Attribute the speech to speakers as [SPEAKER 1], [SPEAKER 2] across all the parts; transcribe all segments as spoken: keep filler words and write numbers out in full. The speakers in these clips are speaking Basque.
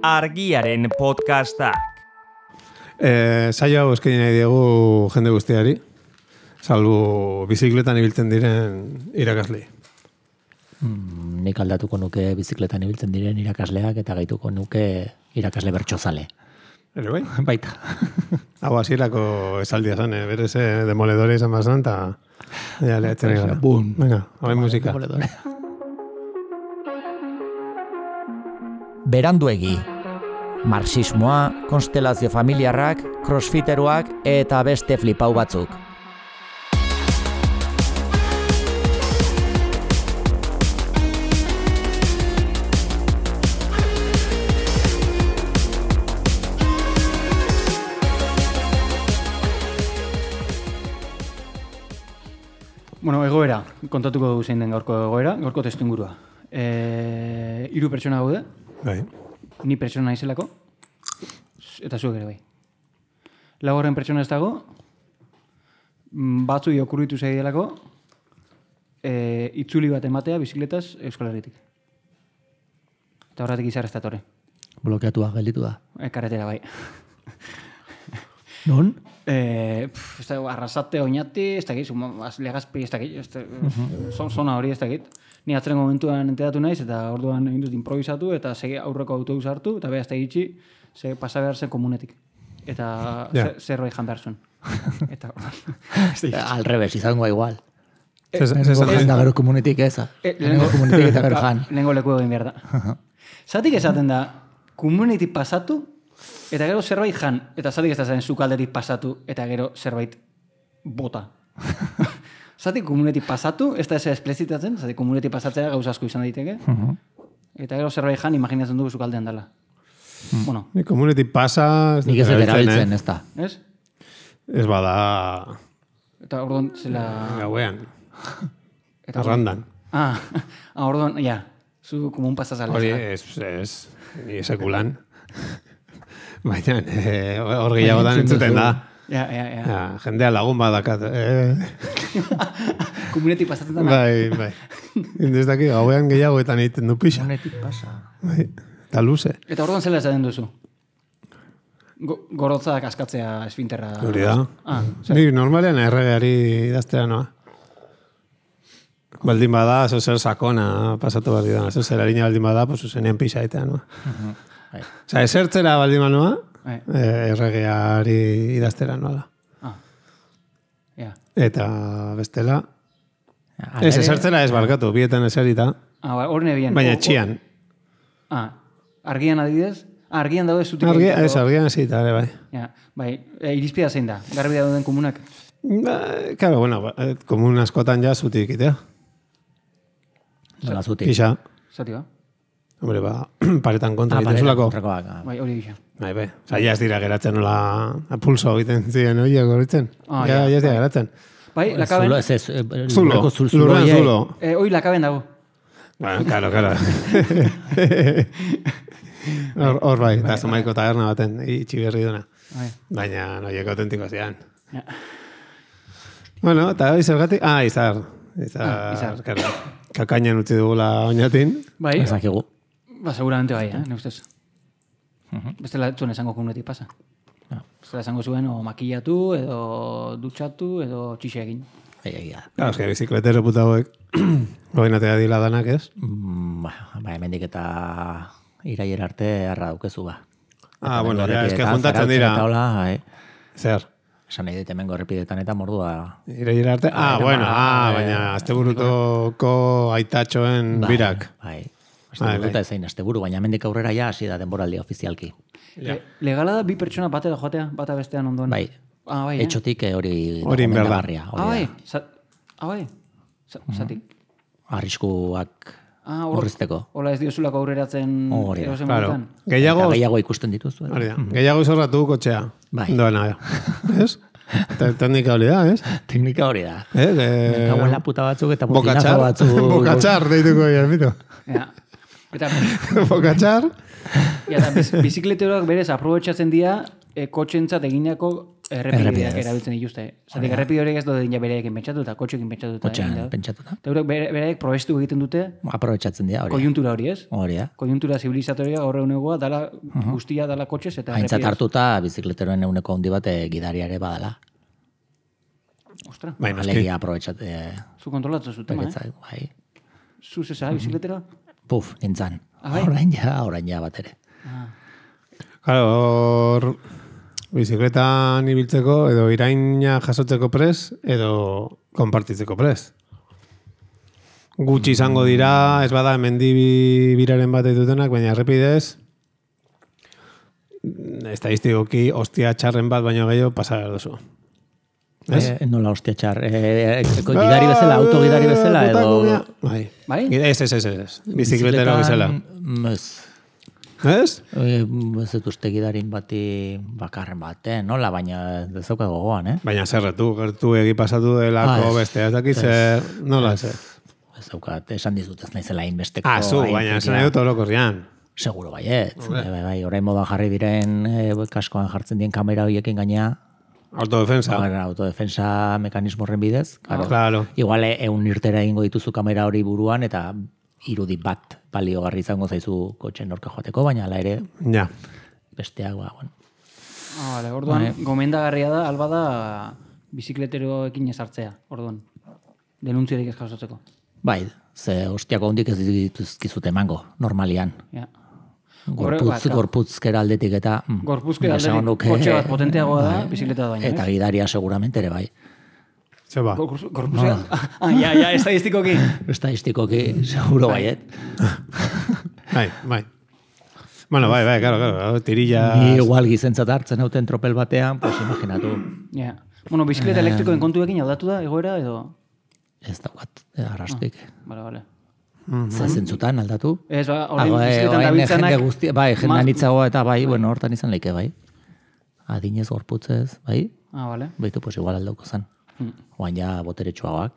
[SPEAKER 1] Argiaren podcastak.
[SPEAKER 2] Eh, saio hau eskaini nahi diegu jende guztiari, salbu bizikletan ibiltzen diren irakaslei.
[SPEAKER 3] Mm, nik aldatuko nuke bizikletan ibiltzen diren irakasleak eta gaituko nuke irakasle bertsozale.
[SPEAKER 2] Ere bai?
[SPEAKER 3] Baita.
[SPEAKER 2] Hau hasierako esaldia zan, eh? Berez eh, demoledore izan bazan, eta ja lehetzen gara.
[SPEAKER 3] Bum.
[SPEAKER 2] Venga, hau musika.
[SPEAKER 1] Beranduegi. Marxismoa, konstelazio familiarrak, crossfiteruak eta beste flipau batzuk.
[SPEAKER 4] Bueno, egoera, kontatuko dugu zein den gaurko egoera, gaurko testu ingurua. E, hiru pertsona gaude,
[SPEAKER 2] Bai.
[SPEAKER 4] ni pertsona naizelako, eta zuek ere bai. Laugarren pertsona ez dago, batzu okurritu zaidelako, e, itzuli bat ematea bizikletaz Euskal Herritik. Eta horretik izar ez datore.
[SPEAKER 3] Blokeatua gelditu da.
[SPEAKER 4] E, karetera bai.
[SPEAKER 3] Non?
[SPEAKER 4] Eh, pff, ez da, arrasate oinati, ez dakit, legazpi, ez dakit, ez dakit, zona hori ez dakit. Ni atzeren momentuan enteratu naiz, eta orduan egin dut improvisatu, eta segi aurreko autobus hartu, eta beha ez da itxi, ze pasa behar zen komunetik. Eta
[SPEAKER 2] Ja.
[SPEAKER 4] zerbait jan behar zuen. Eta
[SPEAKER 3] Al revés, izango igual.
[SPEAKER 2] Ez
[SPEAKER 3] Da gero komunetik eza.
[SPEAKER 4] Eh,
[SPEAKER 3] Lehenengo komunetik eta gero jan.
[SPEAKER 4] Lehenengo leku egin behar da. Zatik esaten da, komunetik pasatu, eta gero zerbait jan, eta zatik ez da zen zukalderik pasatu, eta gero zerbait bota. Zatik komunetik pasatu, ez da ez esplezitatzen, zatik komunetik pasatzea gauza asko izan daiteke, eta gero zerbait jan, imaginatzen dugu zukaldean dela. Bueno,
[SPEAKER 2] Ni komunetik pasa...
[SPEAKER 3] Nik ez dut erabiltzen,
[SPEAKER 2] eh?
[SPEAKER 3] ez da.
[SPEAKER 4] ez?
[SPEAKER 2] Ez bada
[SPEAKER 4] Eta orduan zela...
[SPEAKER 2] gauean,
[SPEAKER 4] Eta
[SPEAKER 2] arrandan.
[SPEAKER 4] Ah, ah, orduan, ja, zu komun pasazalea.
[SPEAKER 2] Hori ez, ez, ni sekulan. Baina, eh, hor gehiagotan entzuten da.
[SPEAKER 4] Ja, ja, ja.
[SPEAKER 2] Ja, jendea lagun badakat. Eh,
[SPEAKER 4] Komunetik pasatzen da.
[SPEAKER 2] bai, bai. Ez daki, gauean gehiagoetan egiten du pixa.
[SPEAKER 3] Komunetik pasa.
[SPEAKER 2] Bai, eta luze.
[SPEAKER 4] Eta orduan zela esaten duzu? Go, gorotzak askatzea esfinterra.
[SPEAKER 2] Hori da.
[SPEAKER 4] Ah,
[SPEAKER 2] Ni normalean erregeari idaztera noa. Baldin bada, zo zer sakona pasatu behar dira. Zo zer harina baldin bada, pues zuzenean pixa etea noa.
[SPEAKER 3] Bai.
[SPEAKER 2] Osa, esertzera baldin banoa,
[SPEAKER 4] Bai.
[SPEAKER 2] eh, erregeari idaztera noa da.
[SPEAKER 4] Ah, ja.
[SPEAKER 2] Eta bestela,
[SPEAKER 3] Hala
[SPEAKER 2] ez
[SPEAKER 3] ere-
[SPEAKER 2] esertzera ez barkatu, bietan eserita,
[SPEAKER 4] Ah, ba, hori nebien.
[SPEAKER 2] baina txian.
[SPEAKER 4] Ah, argian adibidez? Ah, argian daude zutik.
[SPEAKER 2] Argia,
[SPEAKER 4] egiteko.
[SPEAKER 2] ez, argian esita, ere bai.
[SPEAKER 4] Ja, bai, e, irizpidea zein da? Garbi dauden komunak?
[SPEAKER 2] Ba, claro, bueno, ba, eh, komun askotan ja zutik itea.
[SPEAKER 3] Nola zutik.
[SPEAKER 2] Pixa,
[SPEAKER 4] Zati ba?
[SPEAKER 2] hombre, ba, paretan kontra
[SPEAKER 3] Ah,
[SPEAKER 2] egiten
[SPEAKER 3] paretan
[SPEAKER 2] zulako.
[SPEAKER 3] kontrakoak, ah.
[SPEAKER 4] Bai, hori gisa.
[SPEAKER 2] Bai, bai. Osa, ja ez dira geratzen nola pulso egiten ziren horiek gorritzen.
[SPEAKER 4] Ah,
[SPEAKER 2] ja,
[SPEAKER 4] ja,
[SPEAKER 2] ja ez dira
[SPEAKER 4] bai.
[SPEAKER 2] geratzen.
[SPEAKER 4] Bai, lakaben...
[SPEAKER 3] Zulo, ez ez. eh,
[SPEAKER 2] Zulo,
[SPEAKER 3] lurreko zul-
[SPEAKER 2] lurrean
[SPEAKER 3] horiek.
[SPEAKER 2] zulo.
[SPEAKER 4] Eh, hoi lakaben dago.
[SPEAKER 2] Bueno, claro, claro. Hor, hor bai, eta zamaiko taberna baten itxi berri duna.
[SPEAKER 4] Bai.
[SPEAKER 2] Baina noiek autentiko zian.
[SPEAKER 4] Ja.
[SPEAKER 2] Bueno, eta hori zergatik? Ah, izar. Izar,
[SPEAKER 4] Ah, izar.
[SPEAKER 2] Claro. Kakainan utzi dugula oinatin.
[SPEAKER 4] Bai,
[SPEAKER 3] Ez dakigu.
[SPEAKER 4] ba, seguramente bai, eh, ne ustez. Bestela zuen esango komunetik pasa. Bestela esango zuen o makillatu, edo dutxatu, edo txixe egin.
[SPEAKER 3] Bai, egia da.
[SPEAKER 2] Claro, eske bizikletero puta hauek. Goinatea dila danak, ez?
[SPEAKER 3] Mm, Ba, ba, hemendik eta iraiera arte arra daukezu ba.
[SPEAKER 2] Ah,
[SPEAKER 3] Eta
[SPEAKER 2] bueno,
[SPEAKER 3] hemengo
[SPEAKER 2] ja, eske
[SPEAKER 3] errepidetan
[SPEAKER 2] juntatzen
[SPEAKER 3] zerautzen
[SPEAKER 2] dira.
[SPEAKER 3] Eta hola, bai.
[SPEAKER 2] Zer?
[SPEAKER 3] Esan nahi dit hemengo errepidetan eta mordua.
[SPEAKER 2] Irailera arte? Ah,
[SPEAKER 3] Eta
[SPEAKER 2] bueno,
[SPEAKER 3] ba,
[SPEAKER 2] ah,
[SPEAKER 3] eh,
[SPEAKER 2] baina asteburutoko aitatxoen
[SPEAKER 3] Bai,
[SPEAKER 2] birak.
[SPEAKER 3] Bai.
[SPEAKER 2] Bai,
[SPEAKER 3] Asteburuta
[SPEAKER 2] bai.
[SPEAKER 3] ezein asteburu, baina hemendik aurrera ja hasi da denboraldia ofizialki.
[SPEAKER 2] Ja.
[SPEAKER 4] Le- Legala da bi pertsona batera joatea, bata bestean ondoen.
[SPEAKER 3] Bai.
[SPEAKER 4] Ah, bai, eh?
[SPEAKER 3] Etxotik eh, hori
[SPEAKER 2] Hori inberda.
[SPEAKER 3] gomendagarria, hori
[SPEAKER 4] Ah, bai.
[SPEAKER 3] da.
[SPEAKER 4] Za- Ah, bai. Za- Zatik.
[SPEAKER 3] Arriskuak
[SPEAKER 4] Ah, hor-
[SPEAKER 3] murrizteko.
[SPEAKER 4] Hola ez diozulako aurreratzen
[SPEAKER 3] Hori da.
[SPEAKER 4] erosen
[SPEAKER 2] Claro.
[SPEAKER 4] momentan.
[SPEAKER 2] Gehiago,
[SPEAKER 3] Eta gehiago ikusten dituzu.
[SPEAKER 2] hori da. Gehiago izorratu kotxea.
[SPEAKER 3] Bai.
[SPEAKER 2] Doana, ja. Ez? Te- Teknika hori da, ez?
[SPEAKER 3] Teknika hori da.
[SPEAKER 2] Eh, que...
[SPEAKER 3] Kauen puta batzuk eta botinazo
[SPEAKER 2] Bokatxar,
[SPEAKER 3] batzuk.
[SPEAKER 2] bokatxar deituko ja, mito.
[SPEAKER 4] Ja. Eta,
[SPEAKER 2] Bokatxar,
[SPEAKER 4] ja, eta biz- bizikleteroak berez aprobetxatzen dira e, kotxentzat eginako errepideak erabiltzen dituzte. Zatik, errepide horiek ez dut bereekin pentsatuta, kotxekin pentsatuta.
[SPEAKER 3] Kotxean pentsatuta.
[SPEAKER 4] Eta horiek bereek probestu egiten dute
[SPEAKER 3] Aprobetxatzen dira, hori.
[SPEAKER 4] kojuntura hori, ez?
[SPEAKER 3] Hori, da.
[SPEAKER 4] Kojuntura zibilizatoria horre unegoa, dala guztia dala kotxez eta
[SPEAKER 3] Aintzat
[SPEAKER 4] errepidez.
[SPEAKER 3] hartuta bizikleteroen euneko handi bat eh, gidariare badala.
[SPEAKER 4] Ostra,
[SPEAKER 2] Bai, noski.
[SPEAKER 3] Alegia aprobetxate.
[SPEAKER 4] zu kontrolatzen zuten, eh?
[SPEAKER 3] Bai.
[SPEAKER 4] Zu zeza, bizikletera?
[SPEAKER 3] Puf, nintzan.
[SPEAKER 4] Ah, bai?
[SPEAKER 3] Orain ja, orain ja bat ere.
[SPEAKER 2] Claro, hor bizikletan ibiltzeko edo iraina jasotzeko pres edo konpartitzeko pres. Gutxi izango dira, ez bada hemendi biraren bat ditutenak, baina errepidez estadistikoki ostia txarren bat baino gehiago pasa behar duzu. Ez?
[SPEAKER 3] Eh, nola hostia txar. Eh, gidari bezala, autogidari bezala, edo...
[SPEAKER 2] Bai.
[SPEAKER 4] Bai?
[SPEAKER 2] Ez, ez, ez, ez. Bizikletero bezala.
[SPEAKER 3] Ez.
[SPEAKER 2] Ez?
[SPEAKER 3] Eh, Ez dut uste gidarin bati bakarren baten, nola, baina ez dauka gogoan, eh?
[SPEAKER 2] Baina zerretu, gertu egi pasatu delako
[SPEAKER 3] Ah, ez.
[SPEAKER 2] beste. Ez dakiz, zer, nola ez.
[SPEAKER 3] Ez daukat, esan dizut ez naizela inbesteko...
[SPEAKER 2] Ah, zu,
[SPEAKER 3] hain
[SPEAKER 2] baina esan
[SPEAKER 3] frikia.
[SPEAKER 2] nahi dut orokorrian.
[SPEAKER 3] Seguro baiet. Bai, bai, bai, orain modan jarri diren eh, kaskoan jartzen dien kamera horiekin gainea,
[SPEAKER 2] Autodefensa.
[SPEAKER 3] Ba, autodefensa mekanismo horren bidez. Claro.
[SPEAKER 2] Claro.
[SPEAKER 3] Igual eun irtera egingo dituzu kamera hori buruan eta irudi bat baliogarri izango zaizu kotxen norka joateko, baina ala ere
[SPEAKER 2] Ja.
[SPEAKER 3] besteak, ba, bueno.
[SPEAKER 4] Ah, vale, orduan, gomendagarria da, alba da, bizikleteroekin ezartzea, orduan. Denuntziarik ez jasotzeko.
[SPEAKER 3] Bai, ze hostiako hondik ez dituzkizute emango, normalian.
[SPEAKER 4] Ja.
[SPEAKER 3] Gorputz, gorputzkera aldetik eta... mm,
[SPEAKER 4] Gorpuzkera
[SPEAKER 3] esango
[SPEAKER 4] aldetik
[SPEAKER 3] nuke-
[SPEAKER 4] kotxe bat potenteagoa da, bizikleta da baina,
[SPEAKER 3] Eta gidaria seguramente ere bai.
[SPEAKER 2] Zeba.
[SPEAKER 4] Gorpuzkera? Ah, ja, ja, estadistikoki.
[SPEAKER 3] Estadistikoki seguro baiet.
[SPEAKER 2] Bai, bai. Bueno, bai, bai, claro, claro. Tirilla...
[SPEAKER 3] Ni igual gizentzat hartzen hauten tropel batean, pues imaginatu.
[SPEAKER 4] Ja. Bueno, bizikleta elektrikoen kontuekin aldatu da, egoera, edo...
[SPEAKER 3] Ez daukat, arraspik.
[SPEAKER 4] Vale, vale.
[SPEAKER 3] Ze zentzutan aldatu?
[SPEAKER 4] Ez, ba, orain
[SPEAKER 3] Ah,
[SPEAKER 4] bizikletan
[SPEAKER 3] orain
[SPEAKER 4] dabiltzanak...
[SPEAKER 3] jende guztia, bai, jende
[SPEAKER 4] mas-
[SPEAKER 3] anitzagoa eta bai, bueno, hortan izan leike, bai. Adinez gorputzez, bai,
[SPEAKER 4] Ah, vale.
[SPEAKER 3] baitu, pues igual aldauko zen.
[SPEAKER 4] Mm.
[SPEAKER 3] Oain ja boteretsuagoak.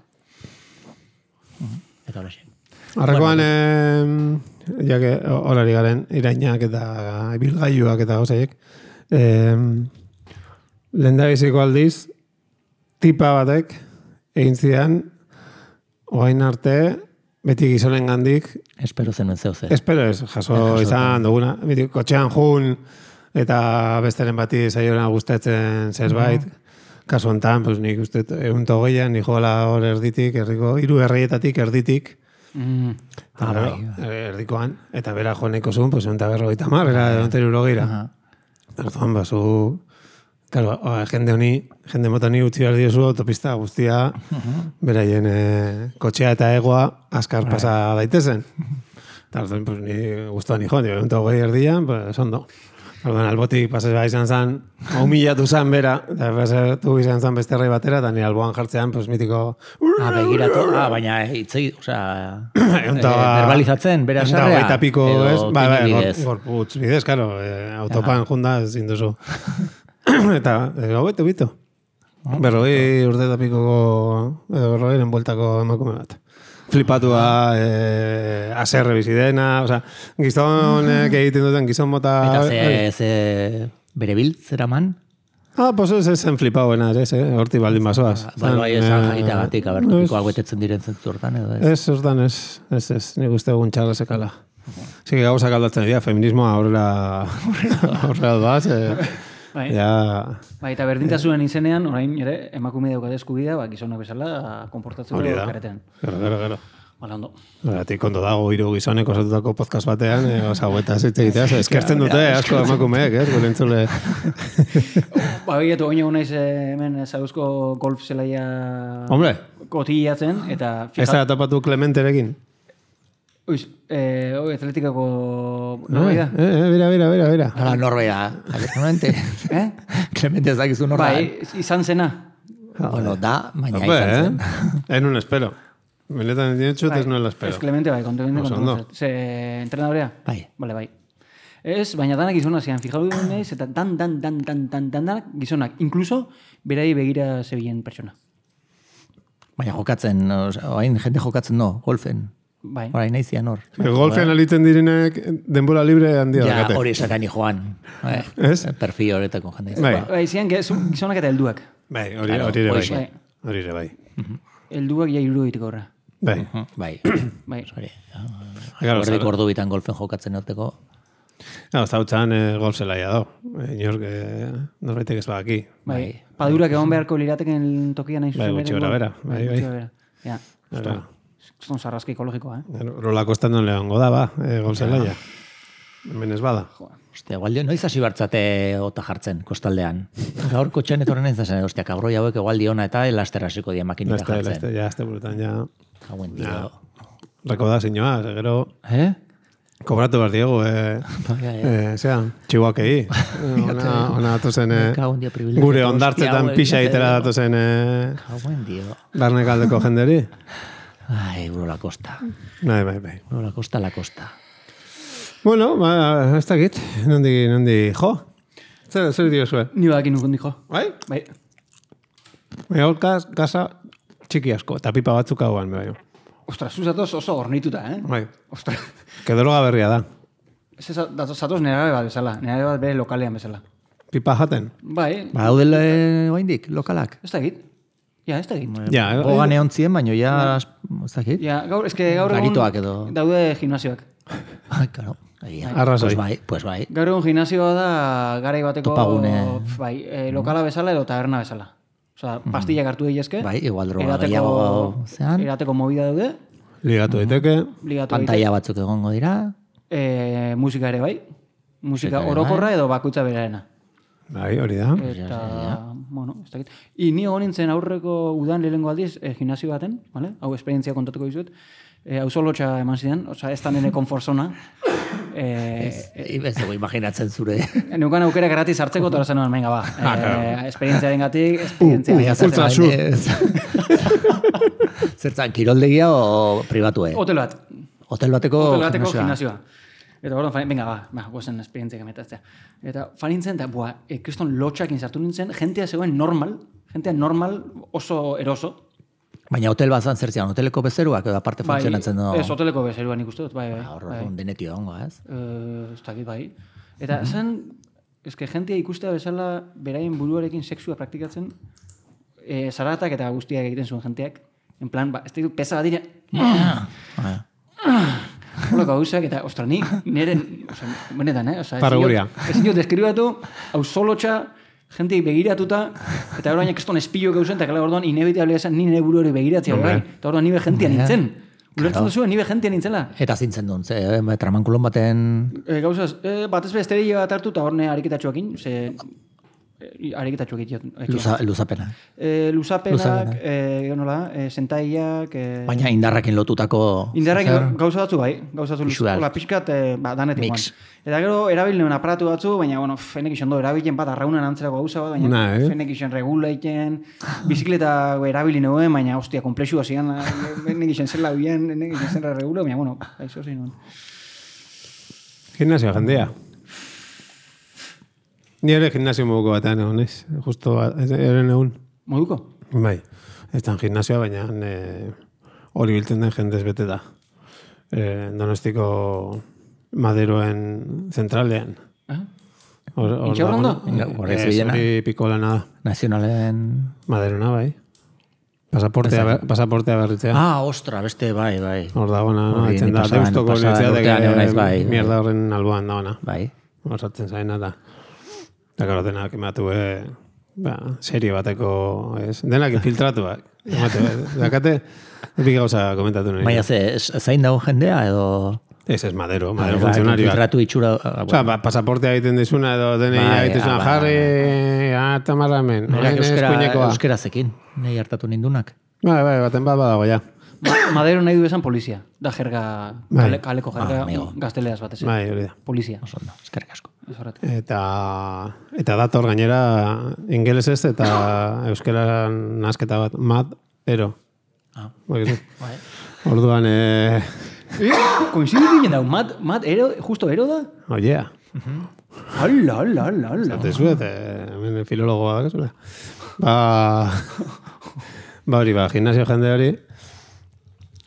[SPEAKER 3] Eta hori.
[SPEAKER 2] Arrekoan, eh, ja que horari garen, irainak eta ibilgailuak eta gauzaiek, eh, lehendabiziko aldiz, tipa batek egin zidan, oain arte, beti gizonen gandik,
[SPEAKER 3] Espero zenuen zeu zer.
[SPEAKER 2] espero ez, jaso izan duguna, beti kotxean jun, eta besteren bati zaiona gustatzen zerbait, kasu honetan, pues, nik uste, egun togeian, nik joala hor erditik, herriko, hiru herrietatik erditik,
[SPEAKER 4] Mm.
[SPEAKER 2] Eta,
[SPEAKER 3] Ah,
[SPEAKER 2] claro,
[SPEAKER 3] bai.
[SPEAKER 2] erdikoan, eta bera joaneko zuen, pues, egun eta berrogeita mar, era egun urogeira. Orduan, bazu, claro, o, jende honi, jende mota honi utzi behar diozu autopista guztia, beraien eh, kotxea eta egoa askar pasa daitezen. Eta orduan, pues, ni guztuan ni joan, egun eta hogei erdian, pues, ondo. Orduan, albotik pasea izan zen, humillatu zen bera, eta pasatu izan zen beste herri batera, eta ni alboan jartzean, pues, mitiko...
[SPEAKER 3] Ah, begiratu, ah, baina hitzei, osea,
[SPEAKER 2] Egun eta-
[SPEAKER 3] eh, verbalizatzen, bera
[SPEAKER 2] Egun eta
[SPEAKER 3] sarrea.
[SPEAKER 2] hogeita piko,
[SPEAKER 3] edo
[SPEAKER 2] ez? Bai, bai,
[SPEAKER 3] kini
[SPEAKER 2] gor,
[SPEAKER 3] bidez.
[SPEAKER 2] gorputz bidez, karo, eh, autopan junda ezin duzu. eta, eh, hobeto, bito. Berrogei urte eta pikoko, edo berrogeiren bueltako emakume bat. Flipatua, eh, aserre bizi dena, osea, gizonek egiten duten gizon mota...
[SPEAKER 3] Eta
[SPEAKER 2] hori.
[SPEAKER 3] ze, ze bere biltzeraman?
[SPEAKER 2] Ah, pues ez zen flipauena ere, ez, eh? Horti baldin basoaz.
[SPEAKER 3] Bai, bai, esan
[SPEAKER 2] Eh,
[SPEAKER 3] jakiteagatik, abertutikoak betetzen diren zentzu hortan, edo ez?
[SPEAKER 2] Ez, hortan ez, ez, ez, nik uste egun txarra sekala. Zige gauzak aldatzen dira, feminismoa horrela, horrela doaz, eh,
[SPEAKER 4] Bai.
[SPEAKER 2] ja,
[SPEAKER 4] Bai, eta berdintasunen izenean, orain ere, emakume daukate eskubidea, ba, gizonak bezala, konportatzeko
[SPEAKER 2] hori da.
[SPEAKER 4] karetean.
[SPEAKER 2] Gero, gero, gero.
[SPEAKER 4] Hala ondo.
[SPEAKER 2] Horretik ondo dago hiru gizonek osatutako podcast batean, eh, oza, huetaz hitz egitea, ze eskertzen dute, asko emakumeek, ez, gure entzule.
[SPEAKER 4] Ba, begiratu, oin egun naiz eh, hemen Zarauzko golf zelaia
[SPEAKER 2] Hombre,
[SPEAKER 4] kotillatzen, eta
[SPEAKER 2] ez da topatu Clementerekin.
[SPEAKER 4] Uiz, eh, oi, atletikako...
[SPEAKER 2] Eh,
[SPEAKER 4] No, da?
[SPEAKER 2] eh, eh, bera, bera, bera, bera.
[SPEAKER 3] Hala, norbea, Clemente.
[SPEAKER 4] Eh?
[SPEAKER 3] Clemente ez dakizu norbea.
[SPEAKER 4] Bai, izan zena.
[SPEAKER 3] Bueno, da, baina
[SPEAKER 2] Hombre,
[SPEAKER 3] izan zen.
[SPEAKER 2] eh? En un espero. Benetan dinetxut, ez no la espero.
[SPEAKER 4] Ez Clemente, bai, kontu egin
[SPEAKER 2] Oso ondo.
[SPEAKER 4] kontu. Ze, entrenadorea?
[SPEAKER 3] Bai.
[SPEAKER 4] Bale, bai. Ez, baina danak gizonak zian, fijau naiz, eta dan, dan, dan, dan, dan, dan, danak gizonak. Inkluso, berai begira zebilen pertsona.
[SPEAKER 3] Baina jokatzen, osea, orain jende jokatzen no, golfen.
[SPEAKER 4] Bai.
[SPEAKER 3] Horain nahi zian hor.
[SPEAKER 2] Golfean alitzen direnek denbora libre handia
[SPEAKER 3] Ja,
[SPEAKER 2] dakate.
[SPEAKER 3] hori esatani joan. Bai.
[SPEAKER 2] Ez?
[SPEAKER 3] Perfil horretako jende.
[SPEAKER 2] Bai.
[SPEAKER 4] Bai, zian, gizonak eta helduak.
[SPEAKER 2] Bai, hori
[SPEAKER 3] Claro,
[SPEAKER 2] hori ere bai.
[SPEAKER 3] horixe.
[SPEAKER 2] Hori ere bai.
[SPEAKER 4] Helduak ja iru ditik horra.
[SPEAKER 2] Bai.
[SPEAKER 3] Bai.
[SPEAKER 4] Bai.
[SPEAKER 3] Hori.
[SPEAKER 2] Claro,
[SPEAKER 3] Horretik
[SPEAKER 2] zara-
[SPEAKER 3] ordu bitan golfen jokatzen noteko.
[SPEAKER 2] Claro, zautzan eh, gol zelaia do. Eh, Inork eh, norbaitek ez badaki.
[SPEAKER 4] Bai. Padurak egon beharko lirateken tokian nahi
[SPEAKER 2] Bai,
[SPEAKER 4] zuzen.
[SPEAKER 2] gutxi
[SPEAKER 4] ere,
[SPEAKER 2] gora
[SPEAKER 4] gol.
[SPEAKER 2] bera, bai, bai.
[SPEAKER 4] Gutxi gora bera. Ja.
[SPEAKER 2] Claro.
[SPEAKER 4] Zon sarrazki ekologikoa, eh?
[SPEAKER 2] Rola kostan non lehango da, ba, eh, gol zelaia. Hemen ez bada.
[SPEAKER 3] Ostia, gualdi, noiz hasi bartzate ota jartzen, kostaldean. Gaur kotxean etorren ez da zen, ostia, kabroi hauek egualdi ona eta laster hasiko dia makinita
[SPEAKER 2] Laste, laste,
[SPEAKER 3] jartzen.
[SPEAKER 2] ja, azte burutan, ja.
[SPEAKER 3] Hauen dio.
[SPEAKER 2] Rako da, zinioa, ze gero,
[SPEAKER 4] Eh?
[SPEAKER 2] kobratu behar diegu, eh, eh, zea, txihuakei. Ona, ona datozen, eh,
[SPEAKER 3] Kauen dio privilegio.
[SPEAKER 2] gure ondartzetan pixa itera datozen, eh,
[SPEAKER 3] Hauen dio.
[SPEAKER 2] barnekaldeko jenderi.
[SPEAKER 3] Ai, bro la costa.
[SPEAKER 2] Bai, bai, bai.
[SPEAKER 3] Bro la costa, la costa.
[SPEAKER 2] Bueno, ba, ez dakit, nondi, nondi, jo? Zer, zer dio zuen?
[SPEAKER 4] Ni badakin nukon dijo.
[SPEAKER 2] Bai?
[SPEAKER 4] Bai.
[SPEAKER 2] Bai, hor kas- kasa txiki asko, eta pipa batzuk hauan, bai.
[SPEAKER 4] Ostras, zuzatoz oso ornituta, eh?
[SPEAKER 2] Bai.
[SPEAKER 4] Ostras.
[SPEAKER 2] Kedoroga berria da.
[SPEAKER 4] Ez ez, datoz zatoz nerabe bat bezala. Nerabe bat bere lokalean bezala.
[SPEAKER 2] Pipa jaten.
[SPEAKER 4] Bai,
[SPEAKER 3] Ba, daudela eh, oindik, lokalak.
[SPEAKER 4] ez dakit. Ja, ez dakit.
[SPEAKER 2] Ja, eh,
[SPEAKER 3] Gogan egon zien, baino ja, ez dakit.
[SPEAKER 4] Ja, gaur, eske gaur egun
[SPEAKER 3] Garitoak edo.
[SPEAKER 4] daude gimnasioak.
[SPEAKER 3] Ai, claro. Egia.
[SPEAKER 2] Arrazoi.
[SPEAKER 3] Pues bai, pues bai.
[SPEAKER 4] Gaur egun gimnasioa da garai bateko
[SPEAKER 3] Topagune.
[SPEAKER 4] bai, e, lokala bezala edo taberna bezala. Osea, pastillak hartu daitezke.
[SPEAKER 3] Bai, igual droga
[SPEAKER 4] erateko-
[SPEAKER 3] gehiago zean.
[SPEAKER 4] Erateko movida daude.
[SPEAKER 2] ligatu daiteke.
[SPEAKER 4] Ligatu
[SPEAKER 3] Pantalla batzuk egongo dira.
[SPEAKER 4] E, musika ere bai. Musika
[SPEAKER 3] Musika ere
[SPEAKER 4] orokorra edo bakoitza berarena.
[SPEAKER 2] Bai, hori da.
[SPEAKER 4] Eta, bueno, ez dakit. I ni egon nintzen aurreko udan lehengo aldiz e, gimnasio baten, vale? Hau esperientzia kontatuko dizut. E, hau lotxa eman zidan, osea, ez da nire konfort zona. E,
[SPEAKER 3] Ez dugu imaginatzen zure.
[SPEAKER 4] Neukan aukera gratis hartzeko, eta zen, venga, ba. E, esperientziaren gatik, esperientzia.
[SPEAKER 2] Uh, full transur.
[SPEAKER 3] Zertzan, kiroldegia o pribatue?
[SPEAKER 4] Hotel bat.
[SPEAKER 3] Hotel bateko
[SPEAKER 4] Hotel bateko
[SPEAKER 3] gimnasioa.
[SPEAKER 4] gimnasioa. Eta orduan, fani- venga, ba, ba, guazen esperientzia gametatzea. Eta fanintzen, eta, bua, e, kriston lotxakin sartu nintzen, jentea zegoen normal, jentea normal, oso eroso.
[SPEAKER 3] Baina hotel bat zan zertzean, hoteleko bezeruak edo aparte funtzionatzen du.
[SPEAKER 4] Ez, hoteleko bezeruan nik uste dut, bai, bai.
[SPEAKER 3] Hor,
[SPEAKER 4] bai.
[SPEAKER 3] hor, denetio egongo, ez?
[SPEAKER 4] Eh, ez dakit bai. Eta zen, eske jentea ikustea bezala beraien buruarekin sexua praktikatzen, e, zaratak eta guztiak egiten zuen jenteak. En plan, ba, ez da pesa bat dira,
[SPEAKER 3] Ah.
[SPEAKER 4] holako gauzak, eta, ostra, ni, neren, oza, benetan, eh? Oza,
[SPEAKER 2] Parguria.
[SPEAKER 4] Ez dio deskribatu, hau solotxa, jentei begiratuta, eta gero baina keston espillo gauzen, eta kala orduan inevitablea esan ni nire buru hori begiratzea,
[SPEAKER 2] Hombre.
[SPEAKER 4] bai. Eta orduan nibe jentia nintzen. Ulertzen
[SPEAKER 3] Claro.
[SPEAKER 4] duzu, nibe jentia nintzela.
[SPEAKER 3] Eta zintzen duen, ze, eh, tramankulon baten...
[SPEAKER 4] E, gauzaz, e, batez be esterilla bat hartu eta horne ariketatxoakin, ze e, ariketatxoak egiot.
[SPEAKER 3] Luza, luzapena.
[SPEAKER 4] E, luzapenak,
[SPEAKER 3] Luzapenak.
[SPEAKER 4] e, nola, e, sentaiak... E,
[SPEAKER 3] Baina indarrakin lotutako...
[SPEAKER 4] indarrak
[SPEAKER 3] zer?
[SPEAKER 4] gauza batzu bai, gauza batzu
[SPEAKER 3] Pixu
[SPEAKER 4] luz,
[SPEAKER 3] bat.
[SPEAKER 4] hola, pixkat, e, ba, danetik
[SPEAKER 3] Mix.
[SPEAKER 4] joan. Eta gero, erabil neuen aparatu batzu, baina, bueno, fenek izan do, erabilen bat arraunan antzerako gauza bat, baina
[SPEAKER 2] Na, eh?
[SPEAKER 4] fenek izan regulaiten, bizikleta erabili neuen, baina, ostia, komplexua zian, fenek izan zela bien, fenek izan zela regula, baina, bueno, eso zein nuen.
[SPEAKER 2] Gimnasio jendea. Ni ere gimnasio moduko batean egon, ez? Justo eren egun.
[SPEAKER 4] Moduko?
[SPEAKER 2] Bai, ez dan gimnasioa, baina eh, hori biltzen den jendez bete da. Eh, Donostiko Maderoen zentralean.
[SPEAKER 4] Ah?
[SPEAKER 2] Hor, hor
[SPEAKER 4] Intxaurrondo?
[SPEAKER 2] dago-
[SPEAKER 3] Hor ez
[SPEAKER 2] Ez,
[SPEAKER 3] bilena.
[SPEAKER 2] hori piko lana da.
[SPEAKER 3] Nazionalen...
[SPEAKER 2] Maderona, bai. Pasaportea, ber- pasaportea berritzea.
[SPEAKER 3] Ah, ostra, beste, bai, bai.
[SPEAKER 2] Hor dago, na,
[SPEAKER 3] Hori
[SPEAKER 2] etzen
[SPEAKER 3] ni
[SPEAKER 2] da,
[SPEAKER 3] pasadan-
[SPEAKER 2] deustoko
[SPEAKER 3] pasadan
[SPEAKER 2] unibertsitate
[SPEAKER 3] urtean egon naiz, bai.
[SPEAKER 2] mierda horren alboan dagoena.
[SPEAKER 3] Bai.
[SPEAKER 2] Osatzen zaina da. Eta karo, denak ematu, eh, ba, serie bateko, ez, denak infiltratuak. Ematu, eh, dakate, bi gauza komentatu nahi.
[SPEAKER 3] Baina ze, ez- zain dago jendea edo...
[SPEAKER 2] Ez, ez, Madero, Madero
[SPEAKER 3] Bai,
[SPEAKER 2] funtzionarioak.
[SPEAKER 3] Filtratu itxura... ah,
[SPEAKER 2] Osa, ba, pasaportea egiten dizuna edo D N I
[SPEAKER 3] Bai,
[SPEAKER 2] egiten zuna,
[SPEAKER 3] ah, bai,
[SPEAKER 2] jarri, ah, tamarramen,
[SPEAKER 3] Berak
[SPEAKER 2] orain
[SPEAKER 3] euskera,
[SPEAKER 2] eskuinekoa.
[SPEAKER 3] euskera zekin, nahi hartatu nindunak.
[SPEAKER 2] Bai, bai, baten bat badago, ja.
[SPEAKER 4] Ma Madero nahi du esan polizia. Da jerga,
[SPEAKER 2] Bai.
[SPEAKER 4] kale, kaleko jerga,
[SPEAKER 3] Ah, amigo.
[SPEAKER 4] gazteleaz batez. eh?
[SPEAKER 2] Bai, hori da.
[SPEAKER 4] Polizia.
[SPEAKER 3] Oso ondo, eskerrik asko.
[SPEAKER 4] Ez horretik.
[SPEAKER 2] Eta, eta dator gainera ingelesez eta euskara nasketa bat, mat, ero.
[SPEAKER 3] Ah.
[SPEAKER 2] Bakizu.
[SPEAKER 3] Bai.
[SPEAKER 2] Orduan, eh,
[SPEAKER 4] Koinziditu ginen dau, mat, mat, ero, justo ero da?
[SPEAKER 2] oh yeah.
[SPEAKER 4] Ala, ala, ala, ala.
[SPEAKER 2] Eta zuet, eh, hemen filologoa da, kasula. Ba, ba hori, ba, gimnasio jende hori,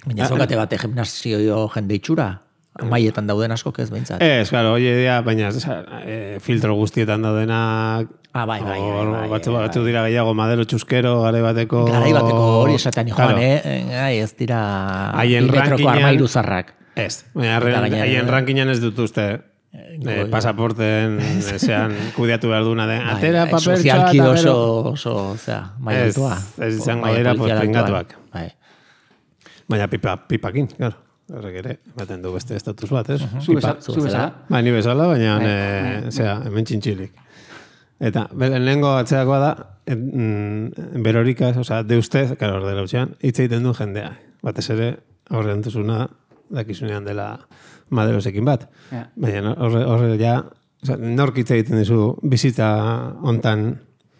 [SPEAKER 3] Baina zokate bate gimnasio jende itxura? Maietan dauden askok ez behintzat.
[SPEAKER 2] Ez, claro, oie dira, baina e, filtro guztietan daudenak,
[SPEAKER 3] Ah, bai, bai, bai,
[SPEAKER 2] or,
[SPEAKER 3] bai,
[SPEAKER 2] batzu,
[SPEAKER 3] bai.
[SPEAKER 2] batzu dira gehiago, madero txuskero, garai bateko...
[SPEAKER 3] Garai bateko hori esatean joan,
[SPEAKER 2] Claro.
[SPEAKER 3] eh? Ai, ez dira
[SPEAKER 2] Haien
[SPEAKER 3] metroko
[SPEAKER 2] rankingean-
[SPEAKER 3] armairu zarrak.
[SPEAKER 2] Ez, baina
[SPEAKER 3] Eta
[SPEAKER 2] arren-
[SPEAKER 3] gainera-
[SPEAKER 2] haien rankinan ez dut uste eh, pasaporten ezean kudeatu behar duna den. Atera
[SPEAKER 3] Bai,
[SPEAKER 2] papertxoa
[SPEAKER 3] sozialki
[SPEAKER 2] eta
[SPEAKER 3] oso,
[SPEAKER 2] gero...
[SPEAKER 3] oso, osea,
[SPEAKER 2] Ez,
[SPEAKER 3] mailutua.
[SPEAKER 2] ez izango
[SPEAKER 3] Maila
[SPEAKER 2] dira, pues,
[SPEAKER 3] polizial altuan.
[SPEAKER 2] pringatuak.
[SPEAKER 3] Bai.
[SPEAKER 2] Baina pipa, pipakin, claro. Horrek ere, ematen du beste estatus bat, ez?
[SPEAKER 4] Zu
[SPEAKER 2] Pipa.
[SPEAKER 4] beza- zu bezala.
[SPEAKER 2] Ba, ni bezala, baina,
[SPEAKER 4] Bai,
[SPEAKER 2] eh, zera, hemen txintxilik. Eta, lehenengo atzeakoa da, et, mm, berorikaz, osea, de usted, claro, de lautxean, hitz egiten du jendea. Batez ere, aurrean duzuna, dakizunean dela maderosekin bat.
[SPEAKER 4] Ja.
[SPEAKER 2] Baina horre, horre ja, osea, nork hitz egiten dizu bizitza hontan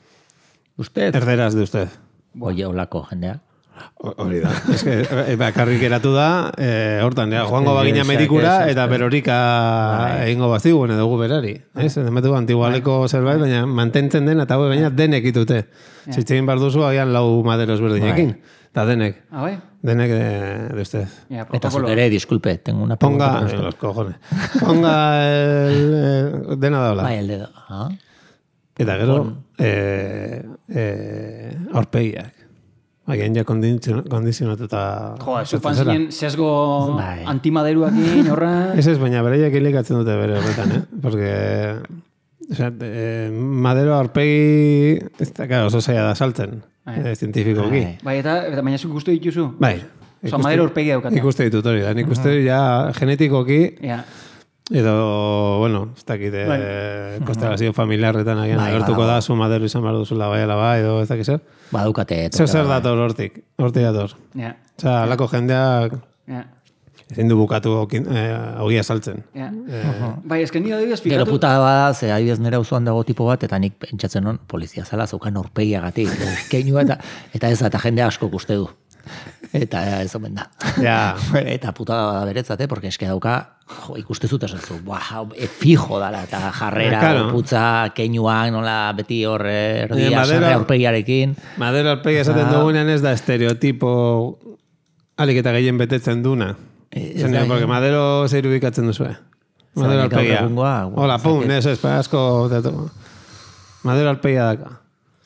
[SPEAKER 3] Usted?
[SPEAKER 2] erderaz de usted.
[SPEAKER 3] Oie, olako jendea.
[SPEAKER 2] O- Hori da. Ez que, e, bakarrik eratu da, e, hortan, ja, joango
[SPEAKER 3] Este,
[SPEAKER 2] bagina
[SPEAKER 3] esak,
[SPEAKER 2] medikura,
[SPEAKER 3] esak,
[SPEAKER 2] eta
[SPEAKER 3] esak.
[SPEAKER 2] berorika egingo baziguen edo gu berari. Ez, emetu antigualeko zerbait, baina mantentzen den, eta hau gaina denek itute. Zitzegin behar duzu, agian lau maderos berdinekin. Eta denek.
[SPEAKER 4] Ah, bai?
[SPEAKER 2] Denek de, de usted.
[SPEAKER 4] Ja,
[SPEAKER 3] Eta zuk
[SPEAKER 4] protokolo.
[SPEAKER 3] ere, disculpe, tengo una
[SPEAKER 2] Ponga,
[SPEAKER 3] pregunta.
[SPEAKER 2] eh,
[SPEAKER 3] para
[SPEAKER 2] los
[SPEAKER 3] usted.
[SPEAKER 2] cojones. Ponga el, eh, dena daula.
[SPEAKER 3] Bai, el dedo. Ah?
[SPEAKER 2] Eta gero, eh, eh, aurpegiak. Agian ja kondizio- kondizionatuta...
[SPEAKER 4] Jo, zu
[SPEAKER 2] sortzen zera.
[SPEAKER 4] fanzinen sesgo
[SPEAKER 3] Bai.
[SPEAKER 4] antimaderuakin horra...
[SPEAKER 2] Ez ez, baina bereiak hilikatzen dute bere horretan, eh? Porque... O sea, eh, madero aurpegi... Ez da, claro, oso zaila da saltzen.
[SPEAKER 4] Bai.
[SPEAKER 2] Eh, zientifikoki.
[SPEAKER 3] Bai.
[SPEAKER 4] Bai, eta, eta baina zuk gustu dituzu?
[SPEAKER 2] Bai.
[SPEAKER 4] Osa, madero aurpegia daukate.
[SPEAKER 2] Ikuste ditut hori da. Nik uste ja genetikoki,
[SPEAKER 4] Ja.
[SPEAKER 2] edo, bueno, ez dakit, eh,
[SPEAKER 4] Bai.
[SPEAKER 2] konstelazio familiarretan agian
[SPEAKER 3] Bai,
[SPEAKER 2] agertuko
[SPEAKER 3] badago.
[SPEAKER 2] da, zu madero izan behar duzula bai ala bai, edo ez dakit zer.
[SPEAKER 3] Badukate.
[SPEAKER 2] Zer zer
[SPEAKER 3] toka-
[SPEAKER 2] dator hortik, hortik dator.
[SPEAKER 4] Ja.
[SPEAKER 2] Osea, alako jendeak
[SPEAKER 4] Ja.
[SPEAKER 2] ezin du bukatu okin- eh, ogia saltzen.
[SPEAKER 4] Ja. Bai, esken nire adibidez
[SPEAKER 3] Gero
[SPEAKER 4] fikatu...
[SPEAKER 3] puta bada, ze adibidez nire auzoan dago tipo bat, eta nik pentsatzen non, polizia zala, zaukan aurpegiagatik, keinua eta, eta ez da, eta jende asko uste du. Eta ja, ez omen da.
[SPEAKER 2] Ja.
[SPEAKER 3] Eta puta da beretzate, porque eske dauka, jo, ikuste zut esan zu, buah, e, fijo dala, eta jarrera,
[SPEAKER 2] Claro.
[SPEAKER 3] putza, keinuak, nola beti hor
[SPEAKER 2] Eh,
[SPEAKER 3] erdia,
[SPEAKER 2] madera-
[SPEAKER 3] sarre aurpegiarekin.
[SPEAKER 2] Madero aurpegia esaten dugunean ez da estereotipo alik eta gehien betetzen duna.
[SPEAKER 3] Eh, ez
[SPEAKER 2] Zen,
[SPEAKER 3] da,
[SPEAKER 2] porque
[SPEAKER 3] eh?
[SPEAKER 2] Madero zer irudikatzen duzue. Madero
[SPEAKER 3] nik gaur
[SPEAKER 2] aurpegia.
[SPEAKER 3] egungoa, bueno,
[SPEAKER 2] Hola, pum,
[SPEAKER 3] zakit.
[SPEAKER 2] ez, ez, pa, asko... teatu. Madero aurpegia daka.